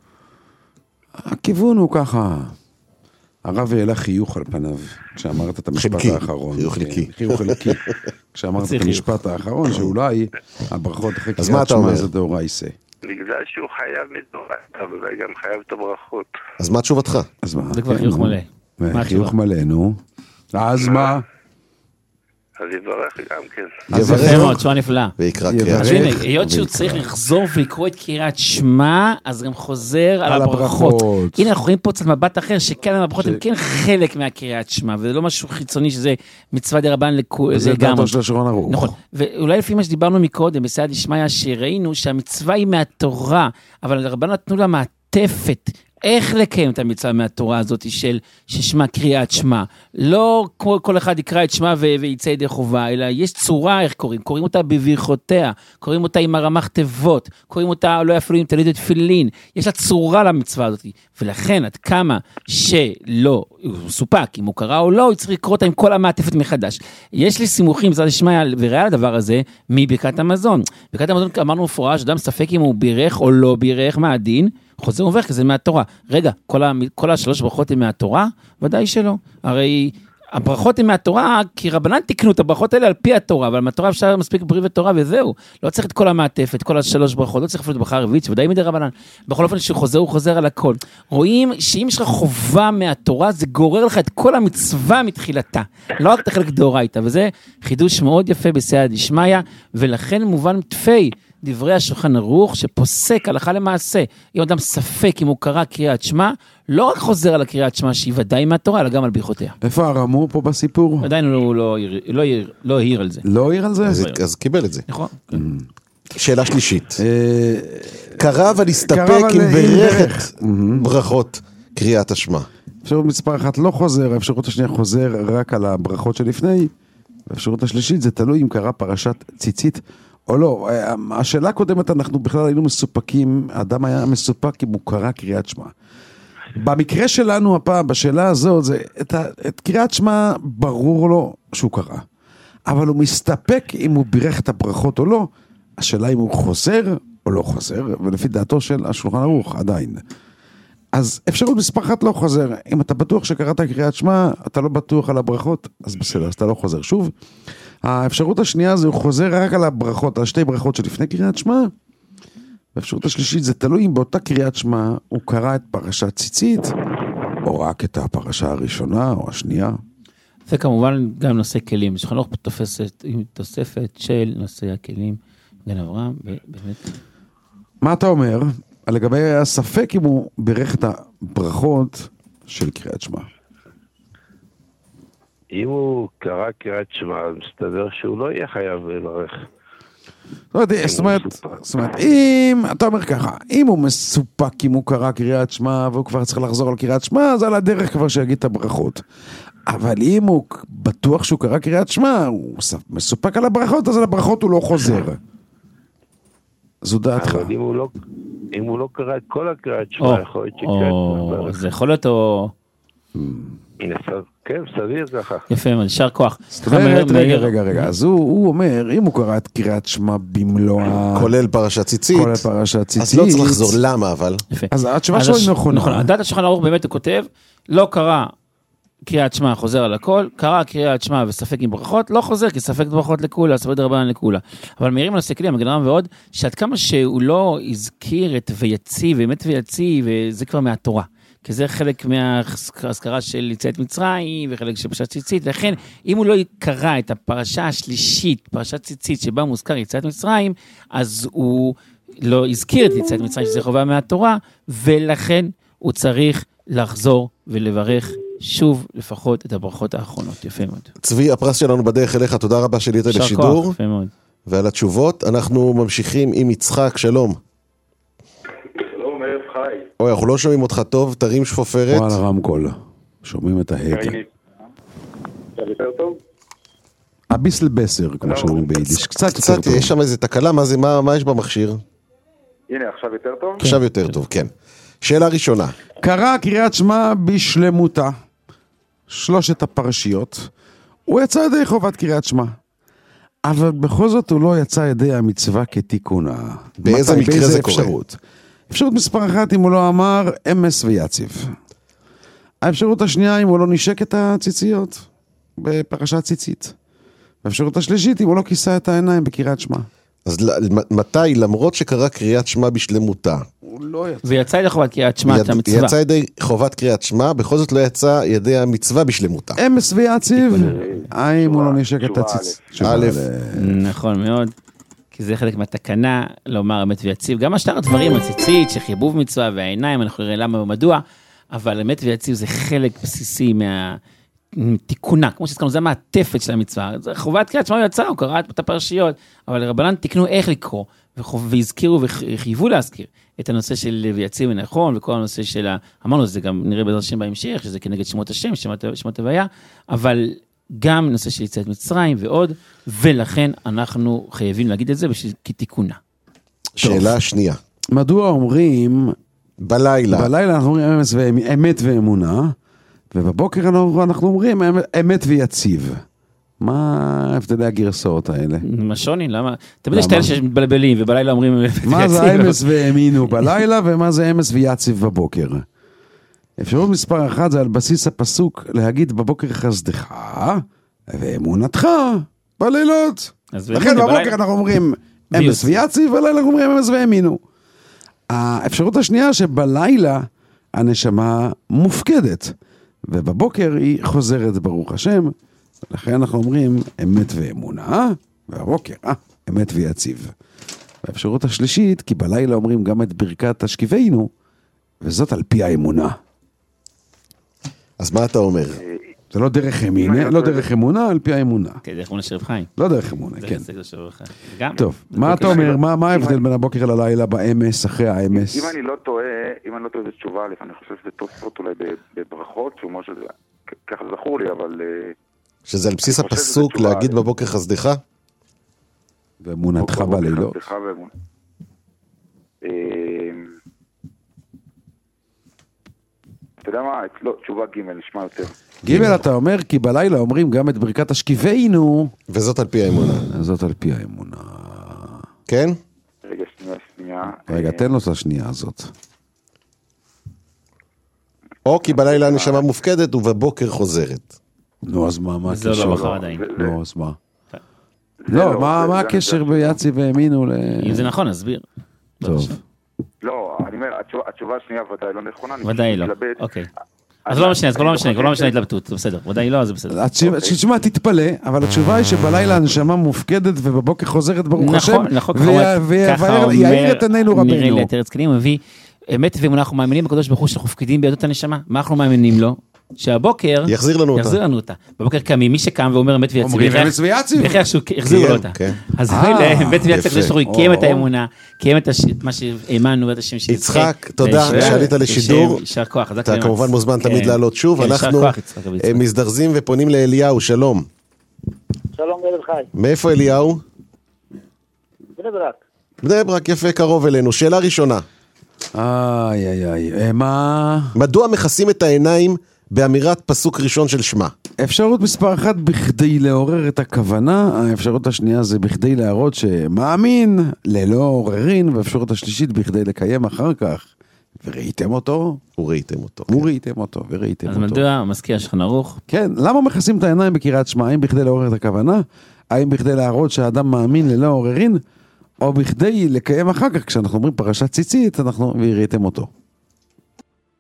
Speaker 6: הכיוון הוא ככה. הרב העלה חיוך על פניו, כשאמרת את המשפט
Speaker 4: חלקי,
Speaker 6: האחרון.
Speaker 4: חיוך חלקי.
Speaker 6: חיוך חלקי. כשאמרת את המשפט האחרון, שאולי הברכות אחרי קריאת שמע זה דאורייתא.
Speaker 19: בגלל שהוא חייב מדאורייתא, אולי גם חייב את הברכות.
Speaker 4: אז מה תשובתך?
Speaker 6: אז מה?
Speaker 5: זה כבר חיוך מלא.
Speaker 6: חיוך מלא, נו. אז מה?
Speaker 19: אז יברך גם כן.
Speaker 5: אז יפה מאוד, תשובה נפלאה.
Speaker 4: ויקרא קריאת
Speaker 5: אז הנה, היות שהוא צריך לחזור ולקרוא את קריאת שמע, אז גם חוזר על הברכות. הנה, אנחנו רואים פה קצת מבט אחר, שכאן הברכות הן כן חלק מהקריאת שמע, וזה לא משהו חיצוני שזה מצווה דרבן לכולם.
Speaker 6: זה דתו של השולחן ערוך.
Speaker 5: נכון, ואולי לפי מה שדיברנו מקודם, בסייעתא דשמיא, שראינו שהמצווה היא מהתורה, אבל הרבן נתנו לה מעטפת, איך לקיים את המצווה מהתורה הזאת של ששמה קריאת שמע. לא כל, כל אחד יקרא את שמה ויצא ידי חובה, אלא יש צורה איך קוראים. קוראים אותה בברכותיה, קוראים אותה עם הרמ"ח תיבות, קוראים אותה לא אפילו עם תלית תפילין. יש לה צורה למצווה הזאת. ולכן עד כמה שלא הוא סופק, אם הוא קרא או לא, הוא צריך לקרוא אותה עם כל המעטפת מחדש. יש לי סימוכים, בסייעתא דשמיא, וראיה לדבר הזה, מברכת המזון. ברכת המזון אמרנו מפורש, אדם ספק אם הוא בירך או לא בירך, מה הדין? חוזר וברך, כי זה מהתורה. רגע, כל, ה, כל השלוש ברכות הן מהתורה? ודאי שלא. הרי הברכות הן מהתורה, כי רבנן תקנו את הברכות האלה על פי התורה, אבל מהתורה אפשר מספיק בריא ותורה וזהו. לא צריך את כל המעטפת, כל השלוש ברכות, לא צריך אפילו את ברכה הרביעית, שוודאי מדי רבנן. בכל אופן שחוזר הוא חוזר על הכל. רואים שאם יש לך חובה מהתורה, זה גורר לך את כל המצווה מתחילתה. לא רק את החלק דאורייתא, וזה חידוש מאוד יפה בסייעתא דשמיא, ולכן מובן תפי דברי השולחן ערוך שפוסק הלכה למעשה. אם אדם ספק אם הוא קרא קריאת שמע, לא רק חוזר על הקריאת שמע שהיא ודאי מהתורה, אלא גם על ברכותיה.
Speaker 6: איפה הרמור פה בסיפור?
Speaker 5: עדיין הוא לא, לא, לא העיר על זה.
Speaker 6: לא העיר על זה?
Speaker 4: אז, אז קיבל את זה.
Speaker 5: נכון.
Speaker 4: שאלה שלישית. קרא אבל הסתפק עם ברכת ברכות קריאת השמע.
Speaker 6: אפשרות מספר אחת לא חוזר, האפשרות השנייה חוזר רק על הברכות שלפני, והאפשרות השלישית זה תלוי אם קרא פרשת ציצית או לא. השאלה הקודמת, אנחנו בכלל היינו מסופקים, האדם היה מסופק אם הוא קרא קריאת שמע. במקרה שלנו הפעם, בשאלה הזאת, זה, את, ה, את קריאת שמע ברור לו שהוא קרא. אבל הוא מסתפק אם הוא בירך את הברכות או לא. השאלה אם הוא חוזר או לא חוזר, ולפי דעתו של השולחן ערוך עדיין. אז אפשרות מספר אחת לא חוזר. אם אתה בטוח שקראת קריאת שמע, אתה לא בטוח על הברכות, אז בסדר, אז אתה לא חוזר שוב. האפשרות השנייה זה הוא חוזר רק על הברכות, על שתי ברכות שלפני קריאת שמע. האפשרות השלישית זה תלוי אם באותה קריאת שמע הוא קרא את פרשת ציצית, או רק את הפרשה הראשונה או השנייה.
Speaker 5: זה כמובן גם נושא כלים. יש חנוך תופסת עם תוספת של נושא הכלים. גן אברהם, באמת.
Speaker 6: מה אתה אומר לגבי הספק אם הוא בירך את הברכות של קריאת שמע?
Speaker 19: אם הוא קרא קריאת שמע, מסתבר שהוא לא יהיה חייב לברך.
Speaker 6: זאת אומרת, זאת אומרת, אם, אתה אומר ככה, אם הוא מסופק, אם הוא קרא קריאת שמע, והוא כבר צריך לחזור על קריאת שמע, אז על הדרך כבר שיגיד את הברכות. אבל אם הוא בטוח שהוא קרא קריאת שמע, הוא מסופק על הברכות, אז על הברכות הוא לא חוזר. זו דעתך.
Speaker 19: אבל אם הוא לא, אם הוא לא קרא את כל הקריאת שמע, יכול להיות שקריאת שמע.
Speaker 5: זה יכול להיות או...
Speaker 19: כן, סביר ככה.
Speaker 5: יפה, נשאר כוח.
Speaker 6: רגע, רגע, רגע. אז הוא אומר, אם הוא קרא את קריאת שמע במלואה...
Speaker 4: כולל פרשת ציצית.
Speaker 6: כולל פרשת ציצית.
Speaker 4: אז לא צריך לחזור, למה אבל?
Speaker 5: יפה.
Speaker 6: אז התשובה שלו היא נכונה.
Speaker 5: נכון, הדעת השולחן ערוך באמת הוא כותב, לא קרא קריאת שמע, חוזר על הכל, קרא קריאת שמע וספק עם ברכות, לא חוזר, כי ספק ברכות לכולה, ספק דרבנן לכולה. אבל מהירים על הסקלים, הגנרם ועוד, שעד כמה שהוא לא הזכיר את ויציב, באמת ויציב, וזה כבר מהתורה. כי זה חלק מההזכרה של יציאת מצרים, וחלק של פרשת ציצית, לכן אם הוא לא יקרא את הפרשה השלישית, פרשת ציצית, שבה מוזכר יציאת מצרים, אז הוא לא הזכיר את יציאת מצרים, שזה חובה מהתורה, ולכן הוא צריך לחזור ולברך שוב לפחות את הברכות האחרונות. יפה מאוד.
Speaker 4: צבי, הפרס שלנו בדרך אליך, תודה רבה שלית לשידור.
Speaker 5: יפה מאוד.
Speaker 4: ועל התשובות, אנחנו ממשיכים עם יצחק, שלום.
Speaker 20: שלום, ערב חי.
Speaker 4: אוי, אנחנו לא שומעים אותך טוב, תרים שפופרת.
Speaker 6: וואלה רמקול, שומעים את ההקה.
Speaker 20: עכשיו יותר טוב?
Speaker 6: הביסל בסר, כמו שאומרים ביידיש, קצת יותר
Speaker 4: קצת,
Speaker 6: טוב.
Speaker 4: יש שם איזה תקלה, מה זה, מה, מה יש במכשיר?
Speaker 20: הנה, עכשיו יותר טוב?
Speaker 4: עכשיו יותר טוב, כן. שאלה ראשונה.
Speaker 6: קרא קריאת שמע בשלמותה, שלושת הפרשיות, הוא יצא ידי חובת קריאת שמע, אבל בכל זאת הוא לא יצא ידי המצווה כתיקונה.
Speaker 4: באיזה
Speaker 6: מתי,
Speaker 4: מקרה
Speaker 6: באיזה
Speaker 4: זה
Speaker 6: אפשרות? קורה? אפשרות מספר אחת, אם הוא לא אמר אמס ויציב. האפשרות השנייה, אם הוא לא נשק את הציציות, בפרשת ציצית. האפשרות השלישית, אם הוא לא כיסה את העיניים בקריאת שמע.
Speaker 4: אז מתי, למרות שקרא קריאת שמע בשלמותה,
Speaker 6: הוא לא יצא.
Speaker 5: ויצא ידי חובת קריאת שמע, את המצווה.
Speaker 4: יצא ידי חובת קריאת שמע, בכל זאת לא יצא ידי המצווה בשלמותה.
Speaker 6: אמס ויציב, האם הוא לא נשק את הציצית?
Speaker 4: א',
Speaker 5: נכון מאוד. כי זה חלק מהתקנה, לומר אמת ויציב. גם השאר הדברים, הציצית, שחיבוב מצווה והעיניים, אנחנו נראה למה ומדוע, אבל אמת ויציב זה חלק בסיסי מהתיקונה, כמו שהזכרנו, זה המעטפת של המצווה. חובת קריאת שמע הוא יצא, הוא קרא את הפרשיות, אבל רבנן תיקנו איך לקרוא, והזכירו וחייבו להזכיר את הנושא של ויציב ונכון, וכל הנושא של, אמרנו, זה גם נראה בעזרת השם בהמשך, שזה כנגד שמות השם, שמות הוויה, אבל גם נושא של יציאת מצרים ועוד, ולכן אנחנו חייבים להגיד את זה כתיקונה.
Speaker 4: שאלה שנייה.
Speaker 6: מדוע אומרים
Speaker 4: בלילה?
Speaker 6: בלילה אנחנו אומרים אמת ואמונה, ובבוקר אנחנו אומרים אמת ויציב. מה הבדלי הגרסאות האלה?
Speaker 5: מה שוני? למה? תמיד יש כאלה שמתבלבלים, ובלילה אומרים אמת ויציב.
Speaker 6: מה זה אמס ואמינו בלילה, ומה זה אמס ויציב בבוקר? אפשרות מספר אחת זה על בסיס הפסוק להגיד בבוקר חסדך ואמונתך בלילות. לכן בבוקר אנחנו אומרים אמס ויציב, בלילה אנחנו אומרים אמס ואמינו. האפשרות השנייה שבלילה הנשמה מופקדת, ובבוקר היא חוזרת ברוך השם, לכן אנחנו אומרים אמת ואמונה, ובבוקר אה, אמת ויציב. והאפשרות השלישית, כי בלילה אומרים גם את ברכת השכיבנו, וזאת על פי האמונה.
Speaker 4: אז מה אתה אומר?
Speaker 6: זה לא דרך אמונה, לא דרך אמונה, על פי האמונה.
Speaker 5: כן, דרך אמונה שרב חיים.
Speaker 6: לא דרך אמונה, כן.
Speaker 5: גם.
Speaker 6: טוב, מה אתה אומר, מה ההבדל בין הבוקר ללילה באמס, אחרי האמס?
Speaker 20: אם אני לא טועה, אם אני לא טועה, זה תשובה א', אני חושב שזה תוספות אולי בברכות, שהוא משהו, ככה זכור לי, אבל...
Speaker 4: שזה על בסיס הפסוק להגיד בבוקר חסדך?
Speaker 6: ואמונתך בלילות.
Speaker 20: חסדך ואמונתך. אתה יודע מה? לא, תשובה ג' נשמע יותר.
Speaker 6: ג' אתה אומר, כי בלילה אומרים גם את ברכת השכיבנו.
Speaker 4: וזאת על פי האמונה.
Speaker 6: וזאת על פי האמונה.
Speaker 4: כן?
Speaker 20: רגע, שנייה, שנייה.
Speaker 6: רגע, תן לו את השנייה הזאת.
Speaker 4: או כי בלילה הנשמה מופקדת ובבוקר חוזרת.
Speaker 6: נו, אז מה, מה הקשר?
Speaker 5: זה לא בחר עדיין.
Speaker 6: לא, אז מה? לא, מה הקשר ביצי והאמינו ל...
Speaker 5: אם זה נכון, נסביר.
Speaker 6: טוב.
Speaker 20: לא, אני אומר, התשובה השנייה ודאי לא נכונה.
Speaker 5: ודאי לא, אוקיי. אז לא משנה, אז לא משנה, לא משנה התלבטות, בסדר, ודאי לא, זה בסדר.
Speaker 6: תשמע, תתפלא, אבל התשובה היא שבלילה הנשמה מופקדת ובבוקר חוזרת ברוך השם, ויעיר את עינינו רבינו.
Speaker 5: נראה לי התרץ קנים, מביא, אמת ואמונה, אנחנו מאמינים בקדוש ברוך הוא שאנחנו מופקדים בידות הנשמה, מה אנחנו מאמינים לו? שהבוקר
Speaker 4: יחזיר לנו אותה.
Speaker 5: יחזיר לנו אותה. בבוקר קמים, מי שקם ואומר אמת ויציב.
Speaker 6: אומרים אמת ויציב.
Speaker 5: וכך שהוא יחזיר לו אותה. אז אמת ויציב, זה שהוא קיים את האמונה, קיים את מה שהאמנו ואת השם שיזכה.
Speaker 4: יצחק, תודה שעלית לשידור.
Speaker 5: יישר כוח.
Speaker 4: אתה כמובן מוזמן תמיד לעלות שוב. אנחנו מזדרזים ופונים לאליהו, שלום.
Speaker 7: שלום ערב חי.
Speaker 4: מאיפה אליהו?
Speaker 7: בני ברק.
Speaker 4: בני ברק, יפה, קרוב אלינו. שאלה ראשונה.
Speaker 6: איי איי איי, מה?
Speaker 4: מדוע מכסים את העיניים באמירת פסוק ראשון של שמה?
Speaker 6: אפשרות מספר אחת בכדי לעורר את הכוונה, האפשרות השנייה זה בכדי להראות שמאמין ללא עוררין, והאפשרות השלישית בכדי לקיים אחר כך. וראיתם אותו?
Speaker 4: וראיתם אותו.
Speaker 6: וראיתם אותו, וראיתם אותו.
Speaker 5: אז מדוע מזכיר השכן ערוך?
Speaker 6: כן, למה מכסים את העיניים בקריאת שמע? האם בכדי לעורר את הכוונה? האם בכדי להראות שהאדם מאמין ללא עוררין? או בכדי לקיים אחר כך, כשאנחנו אומרים פרשת ציצית, אנחנו וראיתם אותו.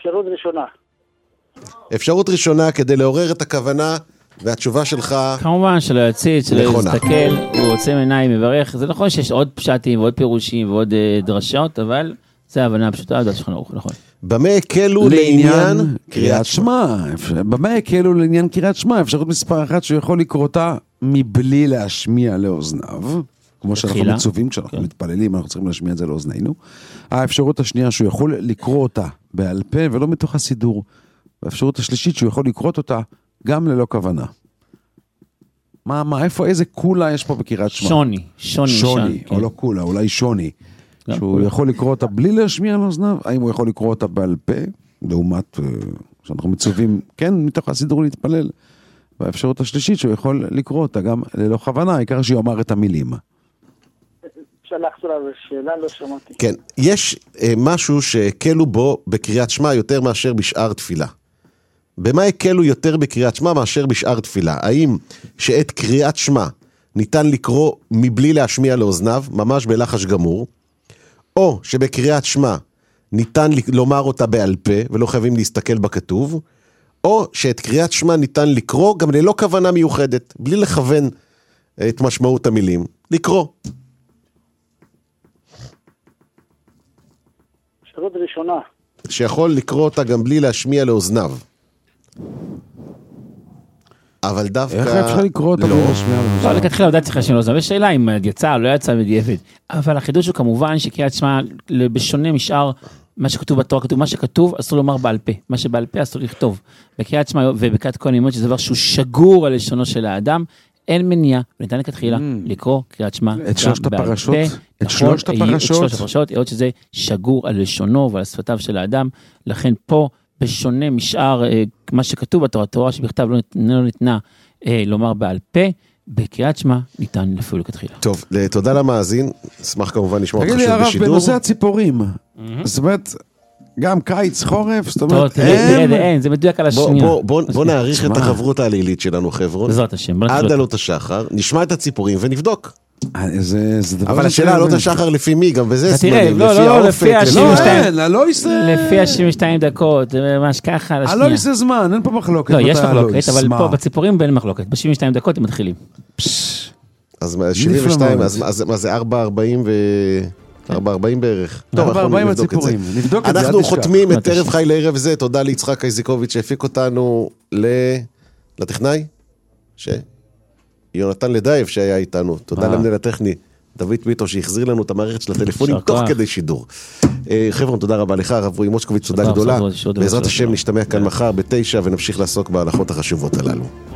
Speaker 21: אפשרות ראשונה.
Speaker 4: אפשרות ראשונה כדי לעורר את הכוונה, והתשובה שלך...
Speaker 5: כמובן שלא יציץ, שלא
Speaker 4: נכונה.
Speaker 5: יסתכל, הוא רוצה מעיניים, מברך. זה נכון שיש עוד פשטים ועוד פירושים ועוד אה, דרשות, אבל זה ההבנה הפשוטה, זה שולחן ערוך, נכון.
Speaker 4: במה הקלו לעניין קריאת שמע?
Speaker 6: במה הקלו לעניין קריאת שמע? אפשרות מספר אחת שהוא יכול לקרוא אותה מבלי להשמיע לאוזניו, כמו שאנחנו
Speaker 5: תחילה.
Speaker 6: מצווים, כשאנחנו מתפללים, אנחנו צריכים להשמיע את זה לאוזנינו. האפשרות השנייה שהוא יכול לקרוא אותה בעל פה ולא מתוך הסידור. והאפשרות השלישית שהוא יכול לקרוא אותה גם ללא כוונה. מה, מה, איפה, איזה קולה יש פה בקריאת שמע?
Speaker 5: שוני, שוני.
Speaker 6: שוני,
Speaker 5: כן.
Speaker 6: או לא קולה, אולי שוני. שהוא
Speaker 5: קולה.
Speaker 6: יכול לקרוא אותה בלי להשמיע לאוזניו, האם הוא יכול לקרוא אותה בעל פה, לעומת שאנחנו מצווים, כן, מתוך הסידור להתפלל. והאפשרות השלישית שהוא יכול לקרוא אותה גם ללא כוונה, העיקר שהוא אמר את המילים.
Speaker 21: אפשר לחזור על השאלה, לא שמעתי.
Speaker 4: כן, יש אה, משהו שהקלו בו בקריאת שמע יותר מאשר בשאר תפילה. במה הקלו יותר בקריאת שמע מאשר בשאר תפילה? האם שאת קריאת שמע ניתן לקרוא מבלי להשמיע לאוזניו, ממש בלחש גמור, או שבקריאת שמע ניתן לומר אותה בעל פה ולא חייבים להסתכל בכתוב, או שאת קריאת שמע ניתן לקרוא גם ללא כוונה מיוחדת, בלי לכוון את משמעות המילים, לקרוא.
Speaker 21: אפשרות ראשונה.
Speaker 4: שיכול לקרוא אותה גם בלי להשמיע לאוזניו. אבל דווקא...
Speaker 6: איך אפשר לקרוא אותה בלי להשמיע לאוזניו?
Speaker 5: לא, לכתחילה עבודה צריך להשמיע לאוזניו. יש שאלה אם יצא או לא יצא בדיעבד. אבל החידוש הוא כמובן שקריאת שמע, בשונה משאר מה שכתוב בתורה, כתוב מה שכתוב אסור לומר בעל פה. מה שבעל פה אסור לכתוב. בקריאת שמע ובקריאת כהן לימוד, שזה דבר שהוא שגור על לשונו של האדם, אין מניעה, וניתן לכתחילה לקרוא קריאת שמע
Speaker 6: את שלושת הפרשות, את שלושת
Speaker 5: הפרשות, את שלושת
Speaker 6: הפרשות,
Speaker 5: היות שזה שגור על לשונו ועל שפתיו של האדם, לכן פה, בשונה משאר מה שכתוב בתורה, התורה שבכתב לא ניתנה לומר בעל פה, בקריאת שמע ניתן לפעול לכתחילה.
Speaker 4: טוב, תודה למאזין, אשמח כמובן לשמוע אותך
Speaker 6: תגיד לי
Speaker 4: שוב
Speaker 6: הרב,
Speaker 4: בשידור.
Speaker 6: בנושא הציפורים, זאת אומרת, גם קיץ, חורף, זאת
Speaker 5: טוב,
Speaker 6: אומרת,
Speaker 5: תראה, אין, זה מדויק על השנייה.
Speaker 4: בוא, בוא, בוא נעריך את החברות העלילית שלנו, חבר'ה.
Speaker 5: בעזרת השם.
Speaker 4: עד עלות השחר, נשמע את הציפורים ונבדוק.
Speaker 6: זה, זה דבר
Speaker 4: אבל השאלה עלות השחר לפי מי, גם בזה
Speaker 5: תראה, לא, לא, לפי ה-שבעים ושתיים דקות, זה ממש ככה על השנייה.
Speaker 6: לא יש זמן, אין פה מחלוקת.
Speaker 5: לא, יש מחלוקת, אבל פה בציפורים בין מחלוקת. ב-שבעים ושתיים דקות הם מתחילים.
Speaker 4: אז שבעים ושתיים, אז מה זה ארבע ארבעים ו... ארבע ארבעים בערך. טוב, אנחנו נבדוק את זה. אנחנו חותמים את ערב חי לערב זה, תודה ליצחק איזיקוביץ' שהפיק אותנו לטכנאי, שיונתן לדייב שהיה איתנו, תודה למנהל הטכני, דוד מיטו שהחזיר לנו את המערכת של הטלפונים תוך כדי שידור. חבר'ון, תודה רבה לך, הרב רועי מושקוביץ, תודה גדולה. בעזרת השם נשתמע כאן מחר בתשע ונמשיך לעסוק בהלכות החשובות הללו.